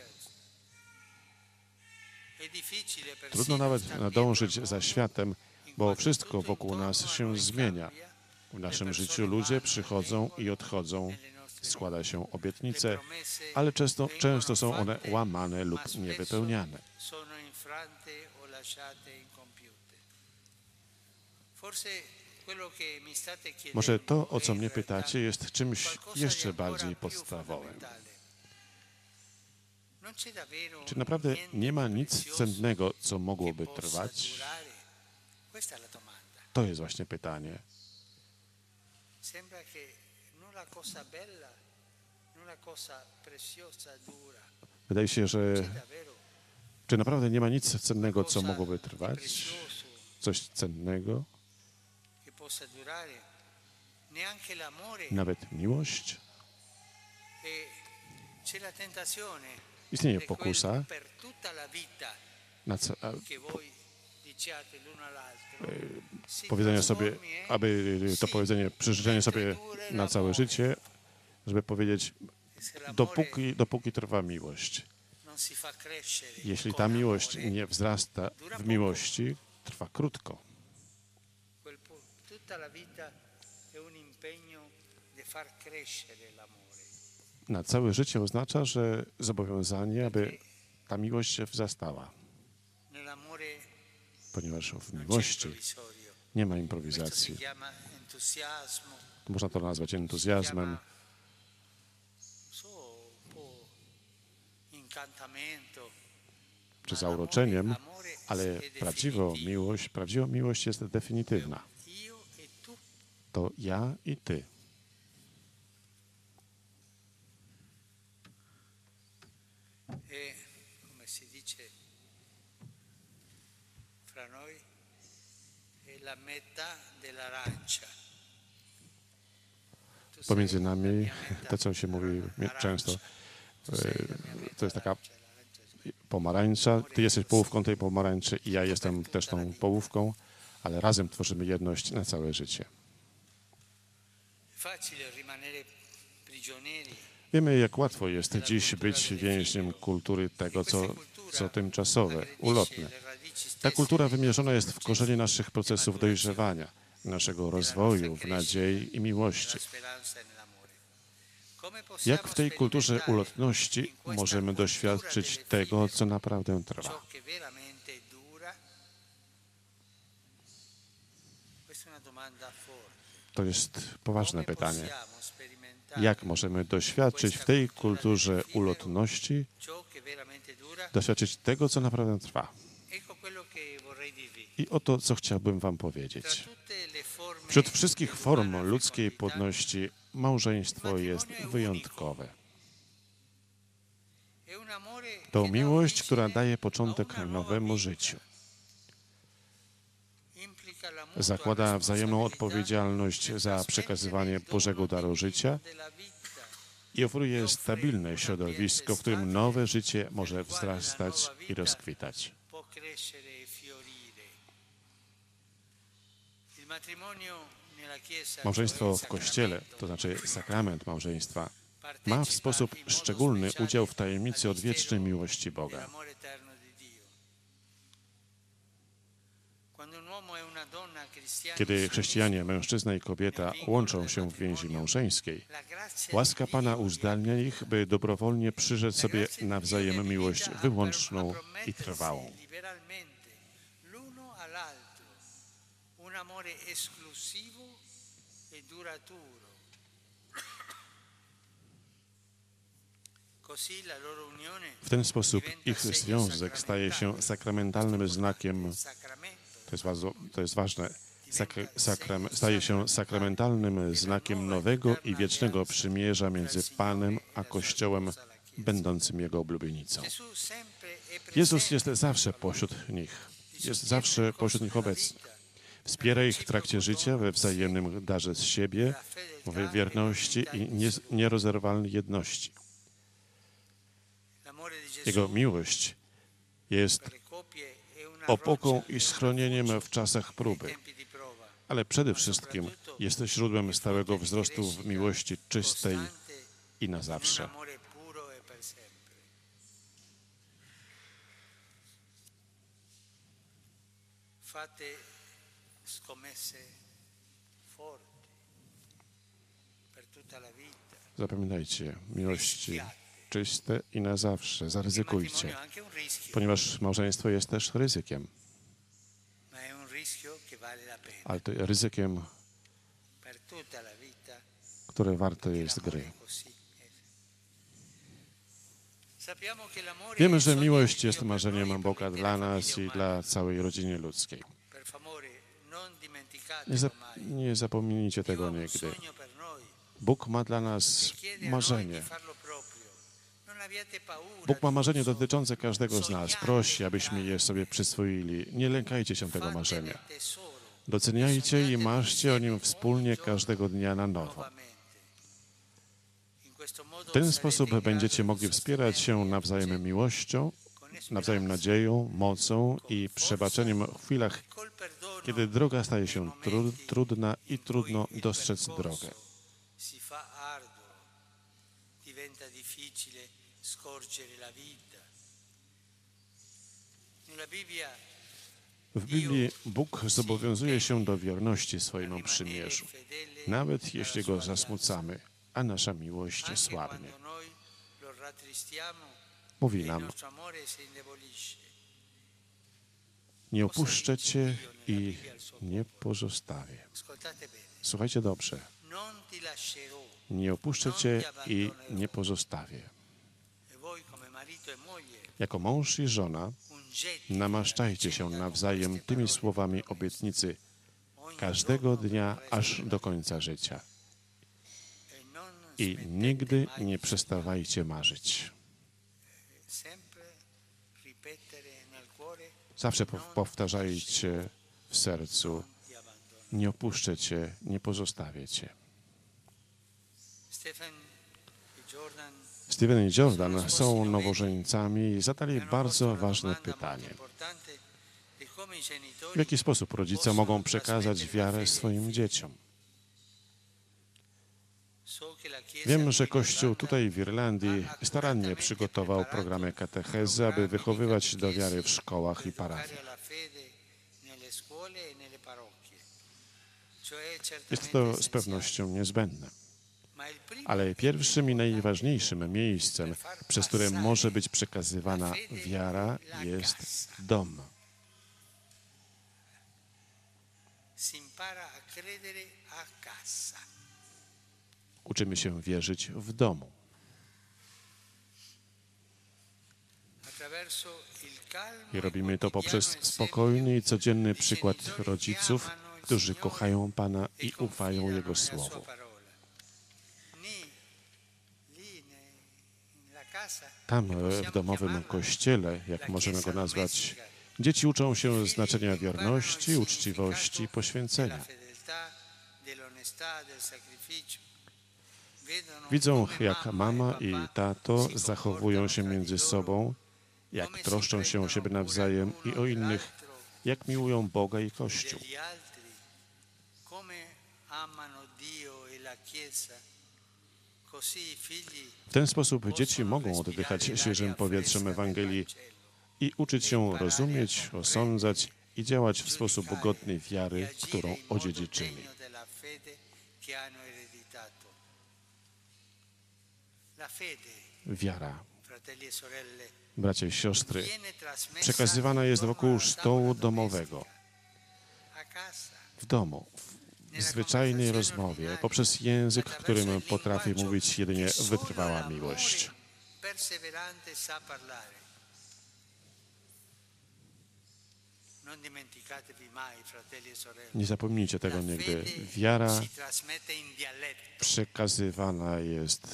S3: Trudno nawet nadążyć za światem, bo wszystko wokół nas się zmienia. W naszym życiu ludzie przychodzą i odchodzą, składa się obietnice, ale często są one łamane lub niewypełniane.
S7: sono infrante o lasciate incompiute. Forse quello che mi state chiedendo
S3: Może to, o co
S7: è
S3: mnie
S7: in realtà
S3: pytacie, jest czymś
S7: qualcosa
S3: jeszcze
S7: di ancora
S3: bardziej
S7: più
S3: podstawowym.
S7: fondamentale. Non c'è davvero
S3: Czy naprawdę
S7: niente
S3: nie ma
S7: di
S3: nic
S7: prezioso
S3: cennego, co
S7: che
S3: mogłoby
S7: possa
S3: trwać?
S7: durare? Questa è la domanda.
S3: To jest właśnie pytanie.
S7: Sembra che nulla cosa bella, nulla cosa preziosa dura.
S3: Wydaje się, że
S7: C'è davvero
S3: czy naprawdę nie ma nic cennego, co
S7: cosa
S3: mogłoby
S7: di
S3: trwać?
S7: prezioso
S3: Coś cennego?
S7: che possa durare? Neanche l'amore.
S3: Nawet miłość?
S7: E c'è la tentazione
S3: Istnieje
S7: di quello
S3: pokusa,
S7: per tutta la vita che voi diciate l'uno all'altro. Si
S3: powiedzenia sobie,
S7: trasformi,
S3: aby to powiedzenie, przyrzeczenie sobie na całe życie, żeby powiedzieć,
S7: se l'amore
S3: dopóki trwa miłość.
S7: non si fa crescere
S3: Jeśli
S7: con
S3: ta miłość
S7: amore,
S3: nie wzrasta w miłości, trwa krótko.
S7: tutta la vita è un impegno di far crescere l'amore.
S3: Na całe życie oznacza, że zobowiązanie, aby ta miłość się wzrastała,
S7: Nell'amore
S3: ponieważ w
S7: non c'è
S3: miłości
S7: improvvisorio.
S3: nie ma
S7: Questo si
S3: improwizacji.
S7: chiama entusiasmo,
S3: Można to nazwać
S7: si
S3: entuzjazmem,
S7: chiama un po' incantamento.
S3: czy
S7: Ma
S3: zauroczeniem,
S7: l'amore
S3: ale
S7: è
S3: prawdziwa miłość jest definitywna.
S7: io e tu.
S3: To ja i ty.
S7: E come si dice fra noi, è la metà dell'arancia. Tu sei
S3: Pomiędzy
S7: la
S3: nami,
S7: mia metà,
S3: to co się mówi często,
S7: tu sei la mia metà
S3: to jest taka
S7: arancia, l'arancia.
S3: pomarańcza. Ty jesteś połówką tej pomarańczy i ja jestem też tą połówką, ale razem tworzymy jedność na całe życie.
S7: Facile rimanere prigionieri.
S3: Wiemy, jak łatwo jest dziś być więźniem kultury tego, co tymczasowe, ulotne. Ta kultura wymierzona jest w korzenie naszych procesów dojrzewania, naszego rozwoju w nadziei i miłości. Jak w tej kulturze ulotności możemy doświadczyć tego, co naprawdę trwa? To jest poważne pytanie. Jak możemy doświadczyć w tej kulturze ulotności, doświadczyć tego, co naprawdę trwa? I oto, co chciałbym wam powiedzieć. Wśród wszystkich form ludzkiej płodności małżeństwo jest wyjątkowe. To miłość, która daje początek nowemu życiu. Zakłada wzajemną odpowiedzialność za przekazywanie Bożego daru życia i oferuje stabilne środowisko, w którym nowe życie może wzrastać i rozkwitać. Małżeństwo w Kościele, to znaczy sakrament małżeństwa, ma w sposób szczególny udział w tajemnicy odwiecznej miłości Boga. Kiedy chrześcijanie, mężczyzna i kobieta łączą się w więzi małżeńskiej, łaska Pana uzdalnia ich, by dobrowolnie przyrzec sobie nawzajem miłość wyłączną i trwałą. W ten sposób ich związek staje się sakramentalnym znakiem, to jest ważne, staje się sakramentalnym znakiem nowego i wiecznego przymierza między Panem a Kościołem, będącym Jego oblubienicą. Jezus jest zawsze pośród nich, obecny. Wspiera ich w trakcie życia we wzajemnym darze z siebie, w wierności i nierozerwalnej jedności. Jego miłość jest opoką i schronieniem w czasach próby, ale przede wszystkim jest źródłem stałego wzrostu w miłości czystej i na zawsze. Zapominajcie, miłości czyste i na zawsze, zaryzykujcie, ponieważ małżeństwo jest też ryzykiem, ale to ryzykiem, które warte jest gry. Wiemy, że miłość jest marzeniem Boga dla nas i dla całej rodziny ludzkiej. Nie zapomnijcie tego nigdy. Bóg ma dla nas marzenie. Bóg ma marzenie dotyczące każdego z nas. Prosi, abyśmy je sobie przyswoili. Nie lękajcie się tego marzenia. Doceniajcie i marzcie o nim wspólnie każdego dnia na nowo. W ten sposób będziecie mogli wspierać się nawzajem miłością, nawzajem nadzieją, mocą i przebaczeniem w chwilach, kiedy droga staje się trudna i trudno dostrzec drogę. W Biblii Bóg zobowiązuje się do wierności swojemu przymierzu, nawet jeśli go zasmucamy, a nasza miłość słabnie. Mówi nam: nie opuszczę Cię i nie pozostawię. Słuchajcie dobrze. Nie opuszczę Cię i nie pozostawię. Jako mąż i żona namaszczajcie się nawzajem tymi słowami obietnicy każdego dnia aż do końca życia. I nigdy nie przestawajcie marzyć. Zawsze powtarzajcie w sercu: nie opuszczę Cię, nie pozostawię Cię. Stephen i Jordan są nowożeńcami i zadali bardzo ważne pytanie. W jaki sposób rodzice mogą przekazać wiarę swoim dzieciom? Wiem, że Kościół tutaj w Irlandii starannie przygotował programy katechezy, aby wychowywać do wiary w szkołach i parafiach. Jest to z pewnością niezbędne. Ale pierwszym i najważniejszym miejscem, przez które może być przekazywana wiara, jest dom. Uczymy się wierzyć w domu. I robimy to poprzez spokojny i codzienny przykład rodziców, którzy kochają Pana i ufają Jego Słowu. Tam, w domowym kościele, jak możemy go nazwać, dzieci uczą się znaczenia wierności, uczciwości, poświęcenia. Widzą, jak mama i tato zachowują się między sobą, jak troszczą się o siebie nawzajem i o innych, jak miłują Boga i Kościół. W ten sposób dzieci mogą oddychać świeżym powietrzem Ewangelii i uczyć się rozumieć, osądzać i działać w sposób godny wiary, którą odziedziczyli. Wiara, bracia i siostry, przekazywana jest wokół stołu domowego, w domu, w zwyczajnej rozmowie, poprzez język, którym potrafi mówić jedynie wytrwała miłość. Nie zapomnijcie tego nigdy. Wiara przekazywana jest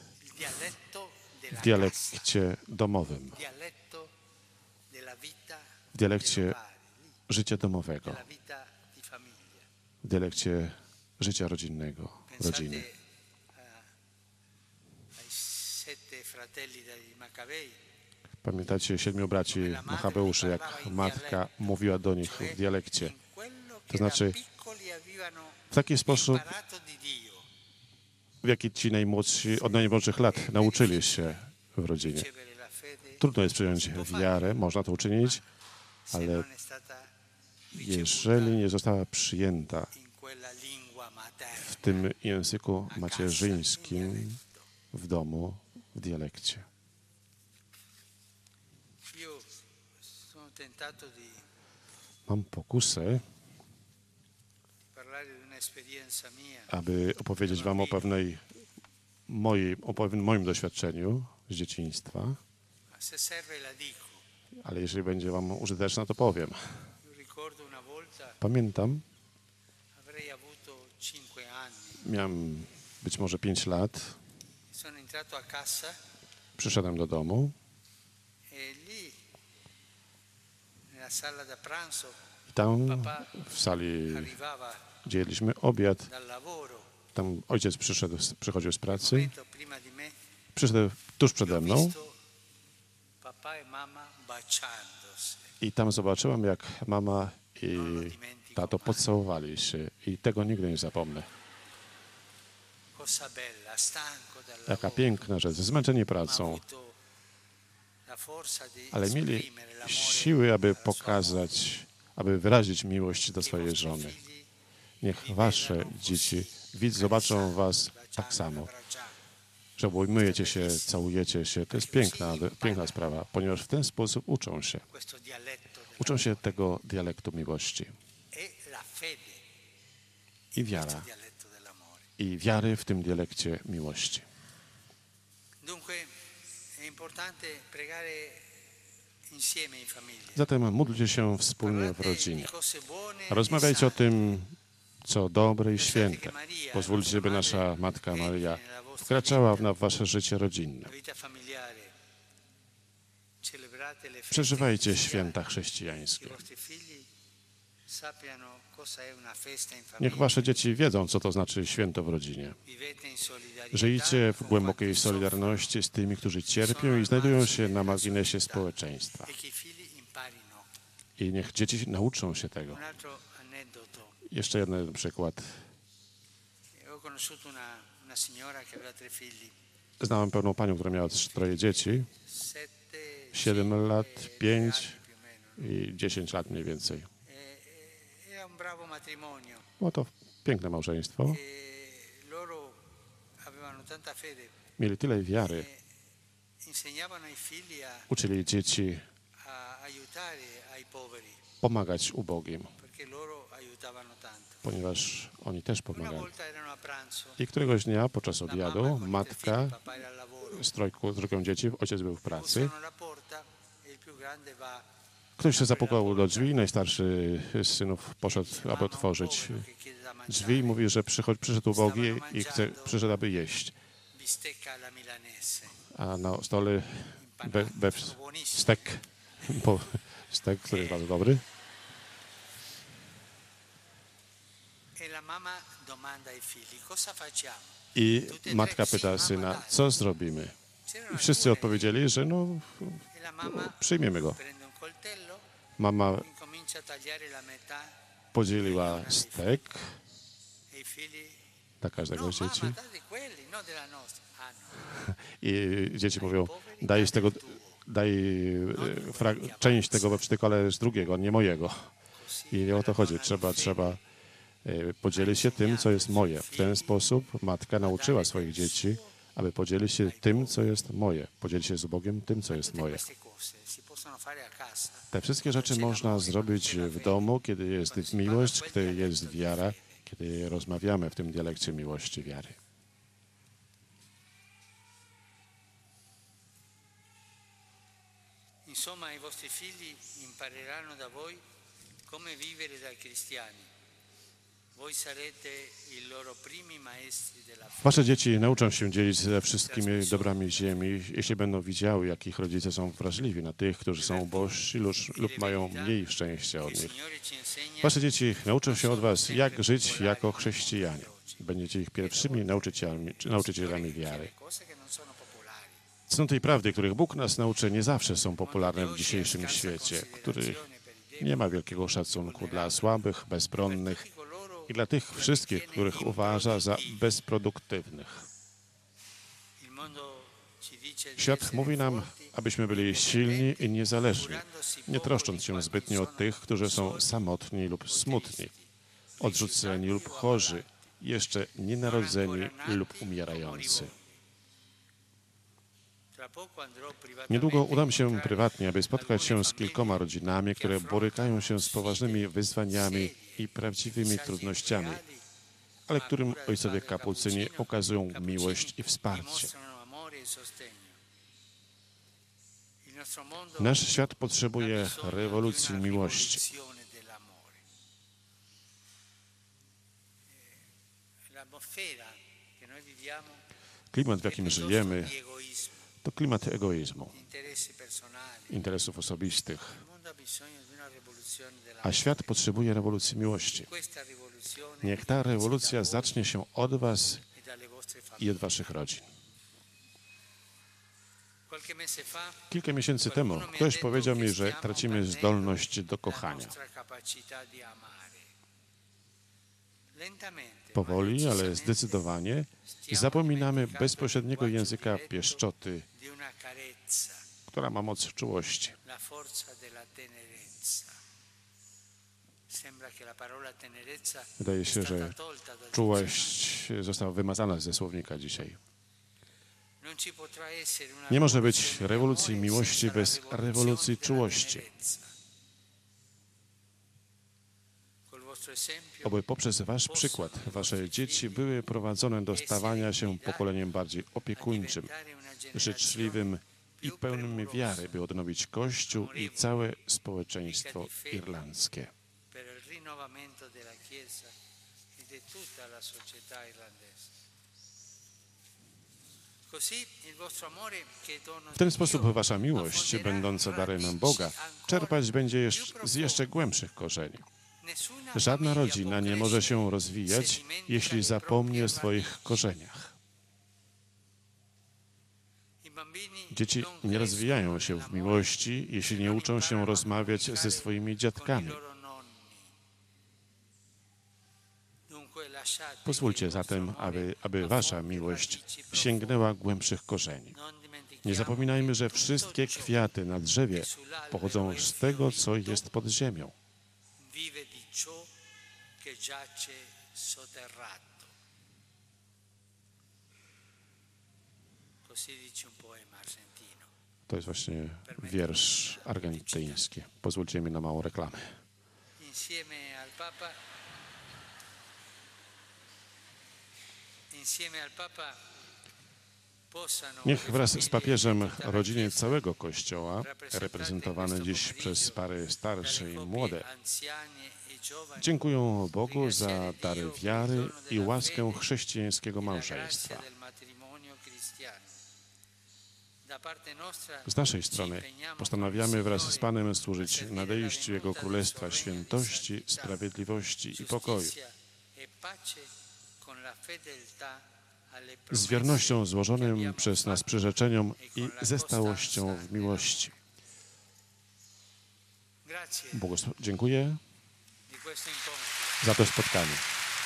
S3: w dialekcie domowym, w dialekcie życia domowego, w dialekcie życia rodzinnego, rodziny. Pamiętacie 7 braci Machabeuszy, jak matka mówiła do nich w dialekcie. To znaczy w taki sposób, w jaki ci najmłodsi, od najmłodszych lat nauczyli się w rodzinie. Trudno jest przyjąć wiarę, można to uczynić, ale jeżeli nie została przyjęta w tym języku macierzyńskim w domu, w dialekcie.
S7: Io sono tentato di
S3: Mam pokusę,
S7: parlare di un'esperienza mia,
S3: aby opowiedzieć wam o pewnym moim doświadczeniu z dzieciństwa,
S7: ma se serve la dico.
S3: ale jeżeli będzie wam użyteczna, to powiem.
S7: Io ricordo una volta,
S3: Pamiętam,
S7: avrei avuto 5 anni,
S3: miałem być może 5 lat,
S7: sono entrato a casa
S3: przyszedłem do domu
S7: e lì, nella sala da pranzo,
S3: i tam w sali,
S7: arrivava
S3: gdzie jedliśmy obiad,
S7: dal lavoro,
S3: tam ojciec przychodził z
S7: un
S3: pracy,
S7: momento prima di me,
S3: przyszedł tuż przede
S7: ho
S3: mną
S7: visto papà e mamma baciandosi.
S3: i tam zobaczyłem, jak mama i
S7: Non lo dimentico
S3: tato
S7: mai.
S3: pocałowali się i tego nigdy nie zapomnę.
S7: Cosa bella, stanco dal
S3: Jaka
S7: lavoro,
S3: piękna rzecz, zmęczeni
S7: ma
S3: pracą,
S7: avuto la forza di
S3: ale mieli
S7: esprimere l'amore
S3: siły, aby
S7: alla sua
S3: pokazać, aby wyrazić miłość do
S7: moglie. I
S3: swojej
S7: vostri
S3: żony.
S7: figli
S3: Niech wasze dzieci zobaczą was tak samo, że obejmujecie się, całujecie się. To jest piękna sprawa, ponieważ w ten sposób uczą się.
S7: questo dialetto
S3: Uczą się tego dialektu miłości
S7: e la fede,
S3: i
S7: questo
S3: wiara,
S7: dialetto dell'amore.
S3: i wiary w tym dialekcie miłości.
S7: Dunque è importante pregare insieme in famiglia.
S3: Zatem módlcie się wspólnie w
S7: Parlate
S3: rodzinie.
S7: di cose buone e
S3: Rozmawiajcie o
S7: sane.
S3: tym, co dobre i święte. Pozwólcie, by nasza Matka Maria wkraczała w wasze życie rodzinne.
S7: La vita familiare. Celebrate le feste
S3: Przeżywajcie
S7: cristiane.
S3: święta
S7: I
S3: chrześcijańskie.
S7: vostri figli sappiano cosa è una festa in
S3: Niech
S7: famiglia.
S3: wasze dzieci wiedzą, co to znaczy święto w rodzinie.
S7: Vivete in solidarietà
S3: Żyjcie w
S7: con
S3: głębokiej
S7: quanti soffrono
S3: solidarności z tymi, którzy cierpią i znajdują się na marginesie społeczeństwa.
S7: e che i figli imparino.
S3: I niech dzieci nauczą się tego.
S7: Un altro aneddoto.
S3: Jeszcze jeden przykład.
S7: Ho conosciuto una signora che aveva 3 figli.
S3: Znałem pewną panią, która miała 3 dzieci, 7 lat, 5
S7: più o meno.
S3: i 10 lat mniej więcej.
S7: Era un bravo matrimonio.
S3: Było to piękne małżeństwo.
S7: E loro avevano tanta fede.
S3: Mieli tyle wiary.
S7: Insegnavano ai figli
S3: Uczyli dzieci
S7: a aiutare ai poveri,
S3: pomagać ubogim,
S7: perché loro aiutavano tanto.
S3: ponieważ oni też
S7: Una
S3: pomagali.
S7: volta erano a pranzo.
S3: I któregoś dnia podczas
S7: La
S3: obiadu
S7: mamma con i 3
S3: matka
S7: figli, papà era al lavoro.
S3: z trójką dzieci, ojciec był w pracy.
S7: Bussano alla porta e il più grande va.
S3: Ktoś się zapukał do drzwi, najstarszy z synów poszedł, aby otworzyć drzwi i mówi, że przyszedł ubogi i przyszedł, aby jeść.
S7: Bistecca alla milanese.
S3: A na stole
S7: Sono buonissimi.
S3: stek, który jest bardzo dobry.
S7: E la mamma domanda ai figli: cosa facciamo?
S3: I matka pyta syna, co zrobimy? I wszyscy odpowiedzieli, że no,
S7: E la mamma
S3: przyjmiemy go.
S7: prende un coltello,
S3: Mama
S7: incomincia a tagliare la metà
S3: podzieliła stek
S7: e i figli.
S3: dla każdego
S7: No,
S3: z dzieci.
S7: mamma, date quelli, no della nostra. Ah, no.
S3: I dzieci mówią, daj część tego weprztyku, ale z drugiego, nie mojego. I o to chodzi. Trzeba podzielić się tym, co jest moje. W ten sposób matka nauczyła swoich dzieci, aby podzielić się tym, co jest moje. Podzielić się z Bogiem tym, co jest moje.
S7: Queste cose si possono fare a casa.
S3: Te wszystkie rzeczy można zrobić w domu, kiedy jest miłość, kiedy jest wiara, kiedy rozmawiamy w tym dialekcie miłości, wiary.
S7: Insomma, i vostri figli impareranno da voi come vivere da cristiani. Voi sarete i loro primi maestri della fede.
S3: Wasze dzieci nauczą się dzielić ze wszystkimi dobrami ziemi, jeśli będą widziały, jak ich rodzice są wrażliwi na tych, którzy są ubożsi lub mają mniej szczęścia od
S7: Il
S3: nich.
S7: Signore ci insegna
S3: Wasze dzieci nauczą się od was, jak żyć jako chrześcijanie. Będziecie ich pierwszymi nauczycielami wiary.
S7: cose che non sono popolari.
S3: Cnoty i prawdy, których Bóg nas nauczy, nie zawsze są popularne w dzisiejszym świecie, który nie ma wielkiego szacunku dla słabych, bezbronnych i dla tych wszystkich, których uważa za bezproduktywnych.
S7: Il mondo ci dice di
S3: Świat
S7: essere
S3: mówi nam,
S7: forti,
S3: abyśmy byli silni i niezależni, nie troszcząc się zbytnio o tych, którzy są samotni lub smutni, odrzuceni lub chorzy jeszcze nienarodzeni lub umierający. Niedługo udam się prywatnie, aby spotkać się z kilkoma rodzinami, które borykają się z poważnymi wyzwaniami i prawdziwymi trudnościami, ale którym ojcowie kapucyni okazują miłość i wsparcie. Nasz świat potrzebuje rewolucji miłości. Klimat, w jakim żyjemy, to klimat egoizmu, interesów osobistych, a świat potrzebuje rewolucji miłości. Niech ta rewolucja zacznie się od was i od waszych rodzin. Kilka miesięcy temu ktoś powiedział mi, że tracimy zdolność do kochania. Powoli, ale zdecydowanie zapominamy bezpośredniego języka pieszczoty, która ma moc czułości. Wydaje się, że czułość została wymazana ze słownika dzisiaj. Nie może być rewolucji miłości bez rewolucji czułości. Oby poprzez wasz przykład wasze dzieci były prowadzone do stawania się pokoleniem bardziej opiekuńczym, życzliwym i pełnym wiary, by odnowić Kościół i całe społeczeństwo irlandzkie. W ten sposób wasza miłość, będąca darem Boga, czerpać będzie z jeszcze głębszych korzeni. Żadna rodzina nie może się rozwijać, jeśli zapomni o swoich korzeniach. Dzieci nie rozwijają się w miłości, jeśli nie uczą się rozmawiać ze swoimi dziadkami. Pozwólcie zatem, aby wasza miłość sięgnęła głębszych korzeni. Nie zapominajmy, że wszystkie kwiaty na drzewie pochodzą z tego, co jest pod ziemią. To jest właśnie wiersz argentyński. Pozwólcie mi na małą reklamę. Niech wraz z papieżem rodziny całego Kościoła, reprezentowane dziś przez pary starsze i młode, dziękują Bogu za dary wiary i łaskę chrześcijańskiego małżeństwa. Z naszej strony postanawiamy wraz z Panem służyć nadejściu Jego Królestwa świętości, sprawiedliwości i pokoju. Z wiernością złożonym przez nas przyrzeczeniom i ze stałością w miłości. Dziękuję za to spotkanie.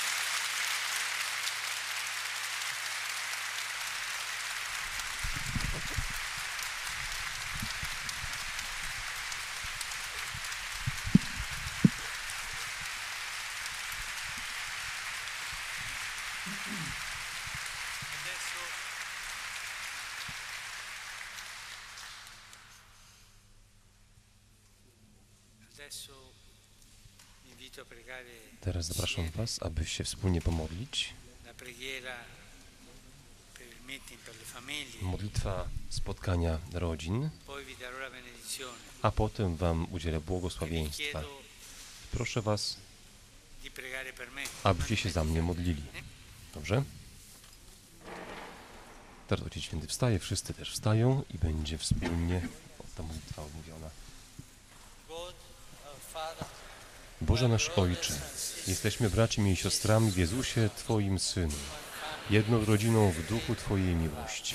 S2: Teraz zapraszam was, aby się wspólnie pomodlić. Modlitwa spotkania rodzin, a potem wam udzielę błogosławieństwa. Proszę was, abyście się za mnie modlili. Dobrze? Teraz Ojciec Święty wstaje, wszyscy też wstają i będzie wspólnie ta modlitwa omówiona. Boże nasz Ojcze, jesteśmy braćmi i siostrami w Jezusie, Twoim Synu, jedną rodziną w duchu Twojej miłości.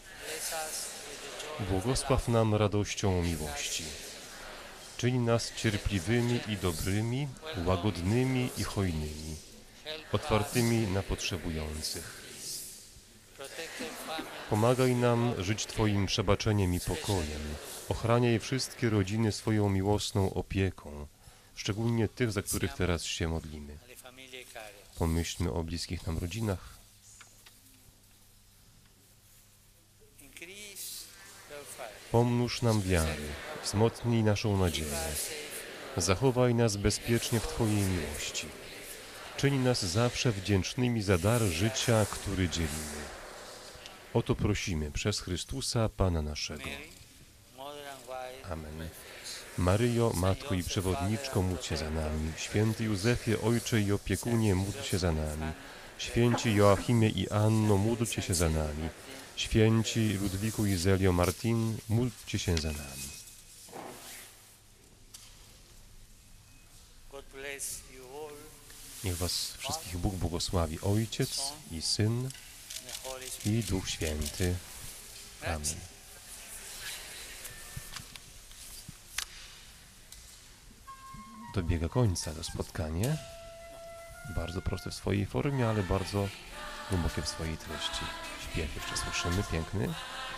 S2: Błogosław nam radością miłości. Czyń nas cierpliwymi i dobrymi, łagodnymi i hojnymi, otwartymi na potrzebujących. Pomagaj nam żyć Twoim przebaczeniem i pokojem. Ochraniaj wszystkie rodziny swoją miłosną opieką, szczególnie tych, za których teraz się modlimy. Pomyślmy o bliskich nam rodzinach. Pomnóż nam wiary, wzmocnij naszą nadzieję. Zachowaj nas bezpiecznie w Twojej miłości. Czyń nas zawsze wdzięcznymi za dar życia, który dzielimy. O to prosimy przez Chrystusa, Pana naszego. Amen. Maryjo, Matko i Przewodniczko, módl się za nami. Święty Józefie, Ojcze i Opiekunie, módl się za nami. Święci Joachimie i Anno, módlcie się za nami. Święci Ludwiku i Zelio Martin, módlcie się za nami. Niech was wszystkich Bóg błogosławi, Ojciec i Syn i Duch Święty. Amen. Dobiega końca to spotkanie. Bardzo proste w swojej formie, ale bardzo głębokie w swojej treści. Śpiew jeszcze słyszymy, piękny.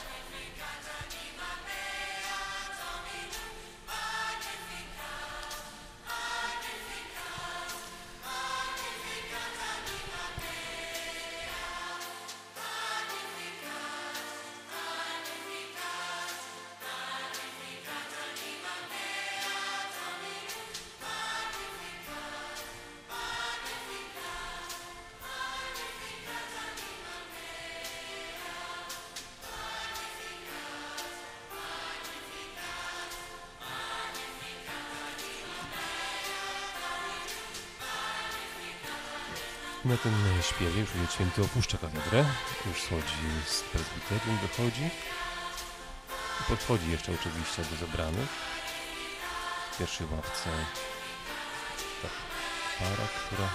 S2: Na tym śpiewie już Ojciec Święty opuszcza katedrę, już schodzi z prezbiterium, wychodzi. Podchodzi jeszcze oczywiście do zebranych. W pierwszej ławce ta para, która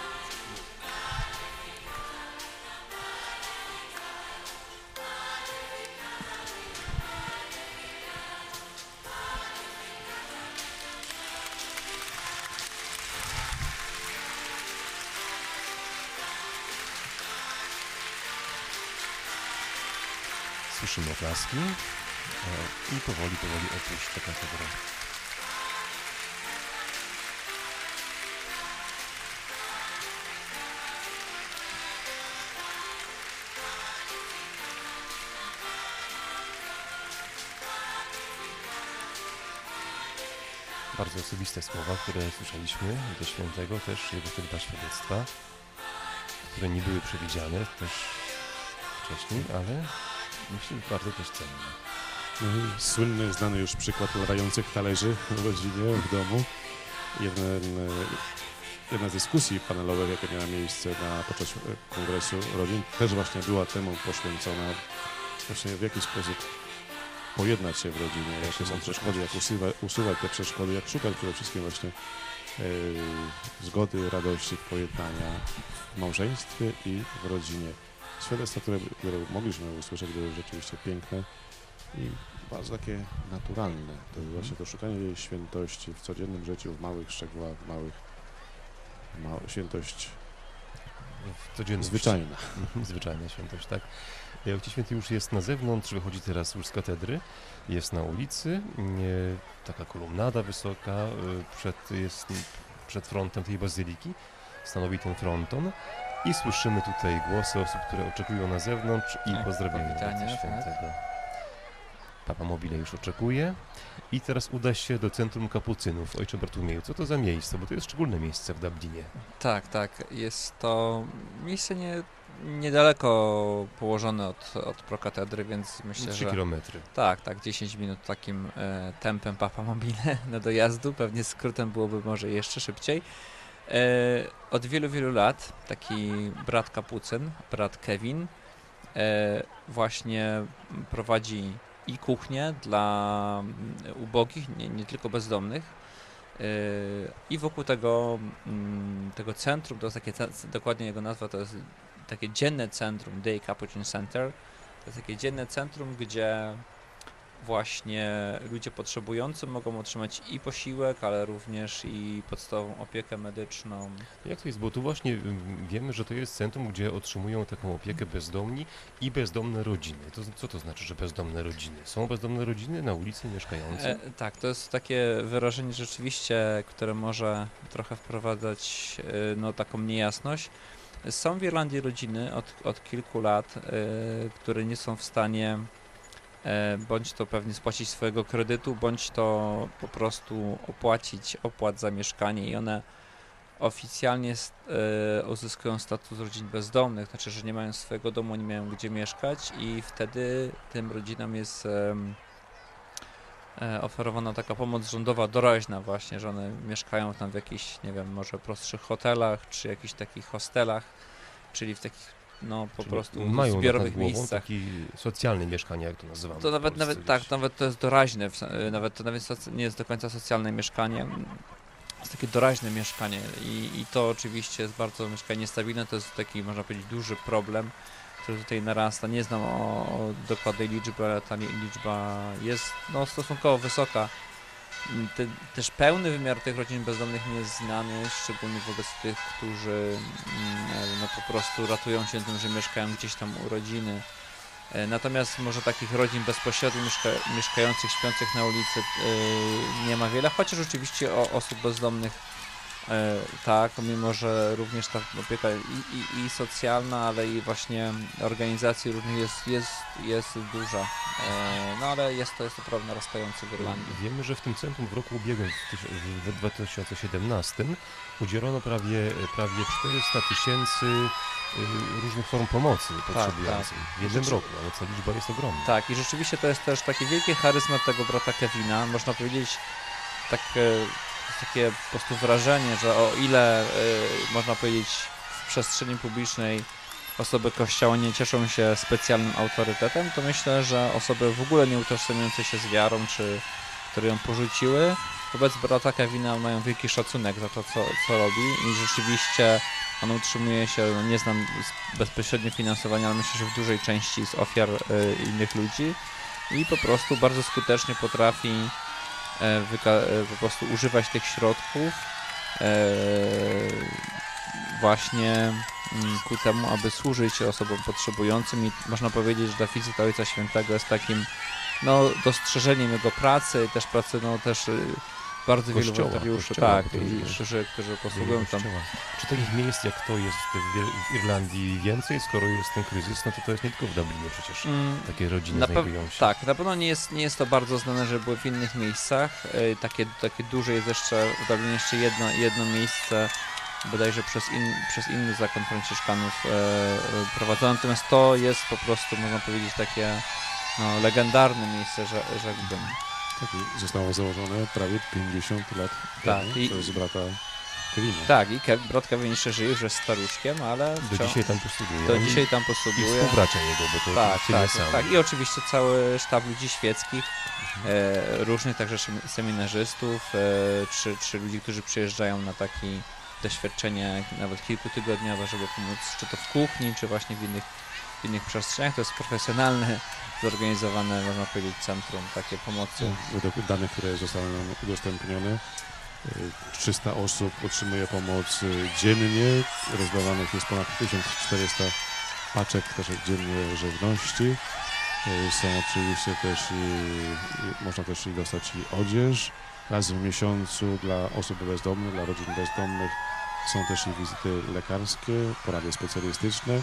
S2: słyszymy oklaski i powoli opuszcza katedrę. Bardzo osobiste słowa, które słyszeliśmy do Świętego, też jego te dwa świadectwa, które nie były przewidziane też wcześniej, ale myślę, że bardzo też cenne.
S3: Słynny, znany już przykład latających talerzy w rodzinie, w domu. Jedna z dyskusji panelowych, jaka miała miejsce podczas Kongresu Rodzin, też właśnie była temu poświęcona, właśnie w jaki sposób pojednać się w rodzinie, jakie są przeszkody, jak usuwać te przeszkody, jak szukać przede wszystkim właśnie zgody, radości, pojednania w małżeństwie i w rodzinie. Świadectwa, które mogliśmy usłyszeć, były rzeczywiście piękne i bardzo takie naturalne. To jest właśnie to szukanie jej świętości w codziennym życiu, w małych szczegółach, świętość zwyczajna.
S2: Zwyczajna świętość, tak. Ojciec Święty już jest na zewnątrz, wychodzi teraz już z katedry, jest na ulicy, taka kolumnada wysoka, jest przed frontem tej bazyliki, stanowi ten fronton. I słyszymy tutaj głosy osób, które oczekują na zewnątrz i pozdrawiają Ojca Świętego. Papa Mobile już oczekuje. I teraz uda się do Centrum Kapucynów. Ojcze Bartłomieju, co to za miejsce? Bo to jest szczególne miejsce w Dublinie.
S4: Tak. Jest to miejsce niedaleko położone od prokatedry, więc myślę,
S2: 3
S4: że...
S2: 3 kilometry.
S4: Tak, 10 minut takim tempem Papa Mobile na dojazdu. Pewnie skrótem byłoby może jeszcze szybciej. Od wielu lat taki brat kapucyn, brat Kevin, właśnie prowadzi i kuchnię dla ubogich, nie tylko bezdomnych. I wokół tego centrum, to jest takie, dokładnie jego nazwa, to jest takie dzienne centrum, Day Capuchin Center. To jest takie dzienne centrum, gdzie właśnie ludzie potrzebujący mogą otrzymać i posiłek, ale również i podstawową opiekę medyczną.
S2: Jak to jest? Bo tu właśnie wiemy, że to jest centrum, gdzie otrzymują taką opiekę bezdomni i bezdomne rodziny. Co to znaczy, że bezdomne rodziny? Są bezdomne rodziny na ulicy mieszkające?
S4: Tak, to jest takie wyrażenie rzeczywiście, które może trochę wprowadzać taką niejasność. Są w Irlandii rodziny od kilku lat, które nie są w stanie bądź to pewnie spłacić swojego kredytu, bądź to po prostu opłacić opłat za mieszkanie i one oficjalnie uzyskują status rodzin bezdomnych, znaczy, że nie mają swojego domu, nie mają gdzie mieszkać i wtedy tym rodzinom jest oferowana taka pomoc rządowa doraźna właśnie, że one mieszkają tam w jakichś, nie wiem, może prostszych hotelach, czy jakichś takich hostelach, czyli w takich, no po prostu
S2: mają
S4: zbiorowych
S2: nad głową
S4: miejscach.
S2: takie socjalne mieszkania, jak to nazywamy.
S4: To nawet tak, nawet to jest doraźne, nawet to nie jest do końca socjalne mieszkanie. Jest takie doraźne mieszkanie i to oczywiście jest bardzo mieszkanie niestabilne, to jest taki, można powiedzieć, duży problem, który tutaj narasta. Nie znam o dokładnej liczby, ale ta liczba jest no, stosunkowo wysoka. Też pełny wymiar tych rodzin bezdomnych nie jest znany, szczególnie wobec tych, którzy no, po prostu ratują się tym, że mieszkają gdzieś tam u rodziny. Natomiast może takich rodzin bezpośrednio mieszkających, śpiących na ulicy nie ma wiele, chociaż oczywiście osób bezdomnych tak, mimo że również ta opieka i socjalna, ale i właśnie organizacji różnych jest duża, no ale jest to problem narastający w Irlandii.
S2: Wiemy, że w tym centrum w roku ubiegłym, w 2017, udzielono prawie 400 000 różnych form pomocy potrzebującym w jednym roku, ale ta liczba jest ogromna.
S4: Tak, i rzeczywiście to jest też takie wielkie charyzma tego brata Kevina, można powiedzieć, takie po prostu wrażenie, że o ile można powiedzieć w przestrzeni publicznej osoby Kościoła nie cieszą się specjalnym autorytetem, to myślę, że osoby w ogóle nie utożsamiające się z wiarą, czy które ją porzuciły, wobec brata Kevina mają wielki szacunek za to, co robi i rzeczywiście on utrzymuje się, no nie znam bezpośrednio finansowania, ale myślę, że w dużej części z ofiar innych ludzi i po prostu bardzo skutecznie potrafi po prostu używać tych środków właśnie ku temu, aby służyć osobom potrzebującym i można powiedzieć, że ta wizyta Ojca Świętego jest takim no, dostrzeżeniem jego pracy, też pracy no też bardzo wielu wolontariuszy, tak, którzy posługują tam.
S2: Czy takich miejsc jak to jest w Irlandii więcej, skoro jest ten kryzys, no to jest nie tylko w Dublinie przecież takie rodziny znajdują się.
S4: Tak, na pewno nie jest to bardzo znane, że były w innych miejscach. Takie duże jest jeszcze w Dublinie jeszcze jedno miejsce, bodajże przez inny zakon franciszkanów prowadzone, natomiast to jest po prostu, można powiedzieć, takie no, legendarne miejsce, rzekłbym.
S3: Tak, zostało założone prawie 50 lat temu przez brata Kevina.
S4: Tak, i brat Kevin jeszcze żyje, już jest staruszkiem, ale
S2: dzisiaj tam posługuje.
S4: I
S2: współbracia jego, bo to
S4: tak. I oczywiście cały sztab ludzi świeckich, różnych także seminarzystów, czy ludzi, którzy przyjeżdżają na takie doświadczenie nawet kilkutygodniowe, żeby pomóc, czy to w kuchni, czy właśnie w innych przestrzeniach. To jest profesjonalne, zorganizowane, można powiedzieć, centrum takie pomocy.
S3: Według danych, które zostały nam udostępnione, 300 osób otrzymuje pomoc dziennie, rozdawanych jest ponad 1400 paczek też dziennie żywności. Są oczywiście też można też dostać i odzież. Raz w miesiącu dla osób bezdomnych, dla rodzin bezdomnych są też i wizyty lekarskie, porady specjalistyczne.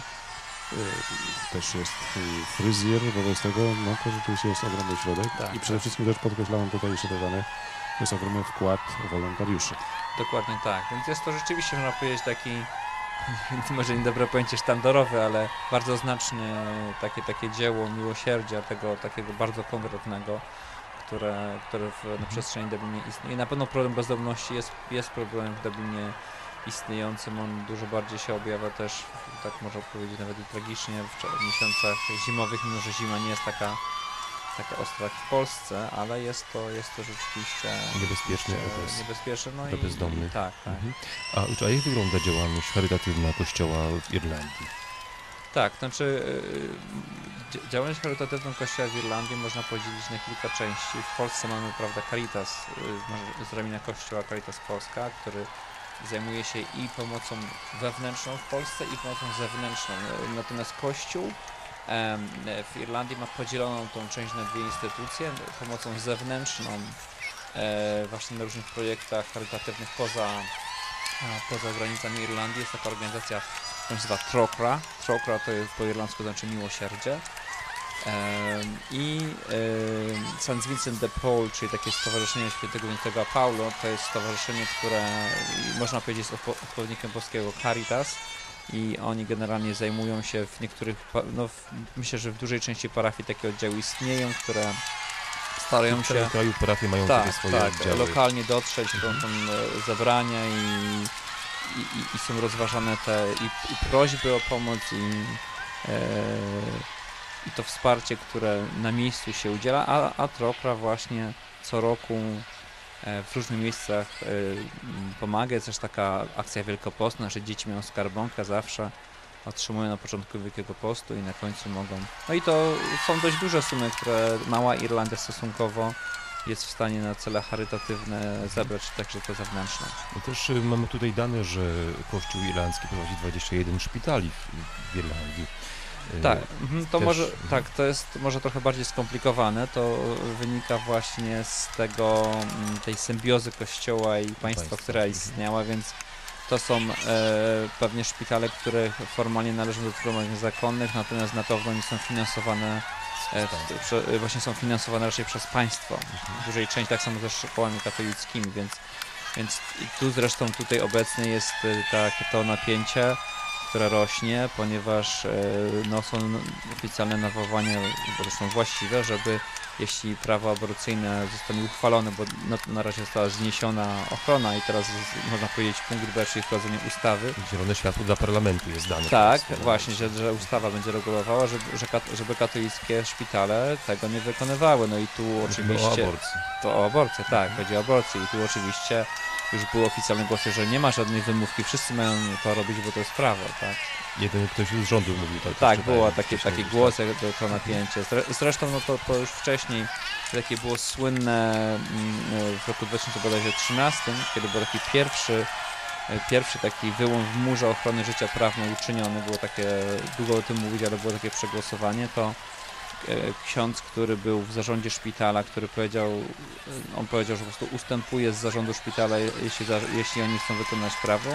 S3: Też jest fryzjer, wobec tego no, to rzeczywiście jest ogromny środek i przede wszystkim też podkreślałem tutaj jeszcze dodane, to jest ogromny wkład wolontariuszy.
S4: Dokładnie tak, więc jest to rzeczywiście, można powiedzieć, taki może niedobre pojęcie sztandarowe, ale bardzo znaczne takie dzieło miłosierdzia, tego takiego bardzo konkretnego, które na przestrzeni Dublinie istnieje. Na pewno problem bezdomności jest problemem w Dublinie istniejącym, on dużo bardziej się objawia też, tak można powiedzieć, nawet i tragicznie w miesiącach zimowych, mimo że zima nie jest taka ostra jak w Polsce, ale jest to rzeczywiście niebezpieczne no
S2: dla bezdomnych.
S4: Tak.
S2: A jak wygląda działalność charytatywna Kościoła w Irlandii?
S4: Tak, znaczy działalność charytatywną Kościoła w Irlandii można podzielić na kilka części. W Polsce mamy, prawda, Caritas z ramienia Kościoła Caritas Polska, który zajmuje się i pomocą wewnętrzną w Polsce i pomocą zewnętrzną. Natomiast Kościół w Irlandii ma podzieloną tą część na dwie instytucje. Pomocą zewnętrzną właśnie na różnych projektach charytatywnych poza granicami Irlandii jest taka organizacja to się nazywa Trokra. Trokra to jest po irlandzku znaczy miłosierdzie. I St. Vincent de Paul, czyli takie stowarzyszenie świętego Paulo, to jest stowarzyszenie, które można powiedzieć jest odpowiednikiem polskiego Caritas i oni generalnie zajmują się w niektórych, myślę, że w dużej części parafii takie oddziały istnieją, które starają się
S2: w kraju parafie mają takie swoje oddziały.
S4: Lokalnie dotrzeć do zebrania i są rozważane te i prośby o pomoc i to wsparcie, które na miejscu się udziela, a Trokra właśnie co roku w różnych miejscach pomaga. Jest też taka akcja wielkopostna, że dzieci mają skarbonkę zawsze, otrzymują na początku Wielkiego Postu i na końcu mogą. No i to są dość duże sumy, które mała Irlandia stosunkowo jest w stanie na cele charytatywne zebrać, także to zewnętrzne.
S2: No też mamy tutaj dane, że Kościół irlandzki prowadzi 21 szpitali w Irlandii.
S4: Tak, to może, tak, to jest może trochę bardziej skomplikowane, to wynika właśnie z tej symbiozy Kościoła i państwa, która istniała, więc to są pewnie szpitale, które formalnie należą do zgromadzeń zakonnych, natomiast na pewno nie są finansowane, właśnie są finansowane raczej przez państwo, w dużej części, tak samo ze szkołami katolickimi, więc tu zresztą tutaj obecne jest to napięcie, które rośnie, ponieważ są oficjalne nawołania, zresztą właściwe, żeby jeśli prawo aborcyjne zostanie uchwalone, bo na razie została zniesiona ochrona i teraz można powiedzieć punkt B, czyli wprowadzenie ustawy.
S2: Zielone światło dla parlamentu jest dane.
S4: Tak, właśnie, że ustawa będzie regulowała, żeby katolickie szpitale tego nie wykonywały. No i tu oczywiście...
S2: O aborcji.
S4: To o aborcję, tak, chodzi o aborcję i tu oczywiście już były oficjalne głosy, że nie ma żadnej wymówki, wszyscy mają to robić, bo to jest prawo, tak?
S2: Jeden ktoś z rządu mówił tak.
S4: Tak, było taki głos, jak to napięcie. Zresztą to już wcześniej takie było słynne w roku 2013, kiedy był taki pierwszy taki wyłom w murze ochrony życia prawnej uczyniony, było takie, długo o tym mówić, ale było takie przegłosowanie, to ksiądz, który był w zarządzie szpitala, który powiedział, że po prostu ustępuje z zarządu szpitala, jeśli oni chcą wykonać prawo.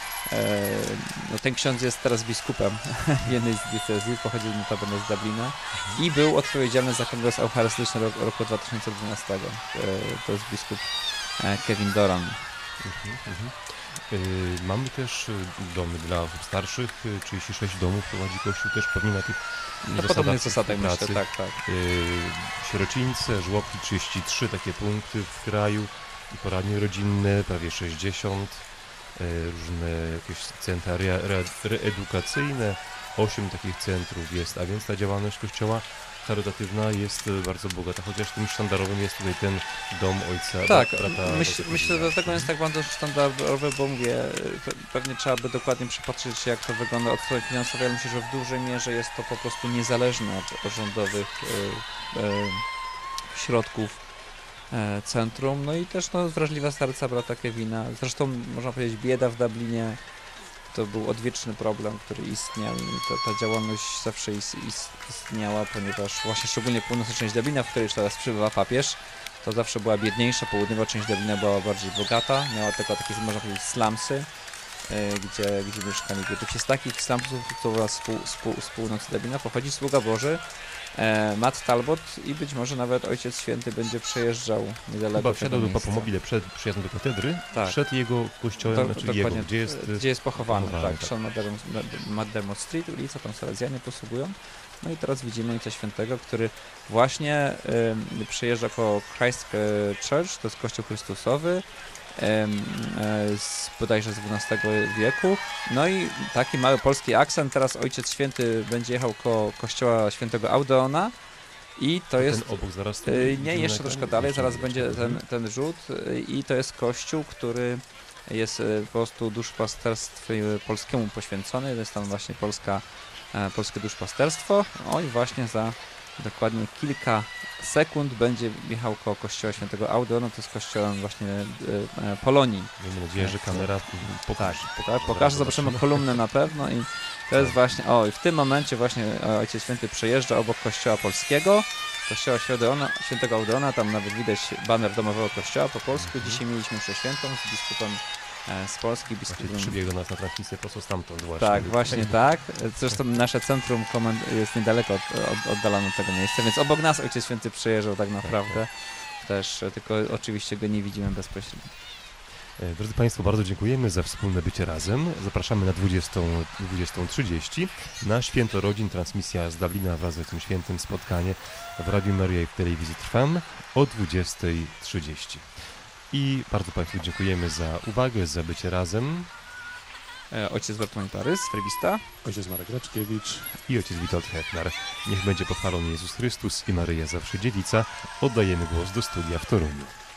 S4: No ten ksiądz jest teraz biskupem w jednej z diecezji, pochodził notabene z Dublina i był odpowiedzialny za kongres eucharystyczny roku 2012. To jest biskup Kevin Doran.
S2: Mamy też domy dla osób starszych, 36 domów prowadzi Kościół też pewnie na tych
S4: podobnych zasadach, myślę, tak.
S2: Sierocińce, żłobki 33 takie punkty w kraju i poradnie rodzinne, prawie 60, różne jakieś centra reedukacyjne, 8 takich centrów jest, a więc ta działalność Kościoła charytatywna jest bardzo bogata, chociaż tym sztandarowym jest tutaj ten dom ojca.
S4: Tak, myślę, że dlatego jest tak bardzo sztandarowy, bo mówię, pewnie trzeba by dokładnie przypatrzeć się, jak to wygląda od strony finansowej, ale myślę, że w dużej mierze jest to po prostu niezależne od rządowych środków centrum, no i też wrażliwe serca brata Kevina. Zresztą można powiedzieć, bieda w Dublinie to był odwieczny problem, który istniał i ta działalność zawsze istniała, ponieważ właśnie szczególnie północna część Dublina, w której już teraz przybywa papież, to zawsze była biedniejsza, południowa część Dublina była bardziej bogata, miała tylko takie, można powiedzieć, slumsy, gdzie mieszkali Brytyjczycy. Z takich slumsów, to z północy Dublina pochodzi sługa Boży, Matt Talbot i być może nawet Ojciec Święty będzie przejeżdżał niedaleko.
S2: Chyba wsiadł do Papomobile przed przyjazdem do katedry, przed jego kościołem,
S4: gdzie jest pochowany, tak. Sean Maddermott Street, ulica, tam Salezjanie posługują. No i teraz widzimy Ojca Świętego, który właśnie przejeżdża koło Christ Church, to jest kościół Chrystusowy, bodajże z XII wieku. No i taki mały polski akcent. Teraz Ojciec Święty będzie jechał koło kościoła świętego Audeona i to jest...
S2: Ten obok zaraz...
S4: Nie, jeszcze troszkę dalej, zaraz będzie ten rzut i to jest kościół, który jest po prostu duszpasterstwu polskiemu poświęcony. Jest tam właśnie polskie duszpasterstwo. O i właśnie za dokładnie kilka sekund będzie jechał koło kościoła świętego Audeona, to jest kościołem właśnie Polonii.
S2: Miejmy nadzieję, że kamera
S4: pokaże, zobaczymy kolumnę na pewno i to jest właśnie, i w tym momencie właśnie Ojciec Święty przejeżdża obok kościoła polskiego, kościoła świętego Audeona, tam nawet widać baner domowego kościoła po polsku. Dzisiaj mieliśmy mszę świętą z biskupem z Polski.
S2: Przybiegł do nas na transmisję prosto stamtąd właśnie.
S4: Tak, właśnie tak. Zresztą nasze centrum jest niedaleko oddalone od tego miejsca, więc obok nas Ojciec Święty przyjeżdżał tak naprawdę. Też, tylko oczywiście go nie widzimy bezpośrednio.
S2: Drodzy Państwo, bardzo dziękujemy za wspólne bycie razem. Zapraszamy na 20:30 na Święto Rodzin, transmisja z Dublina wraz z Ojcem Świętym, spotkanie w Radiu Maryja i w telewizji Trwam o 20:30. I bardzo Państwu dziękujemy za uwagę, za bycie razem.
S4: Ojciec Bartłomiej Parys, frybista.
S3: Ojciec Marek Raczkiewicz
S2: I ojciec Witold Hetnar. Niech będzie pochwalony Jezus Chrystus i Maryja zawsze Dziewica. Oddajemy głos do studia w Toruniu.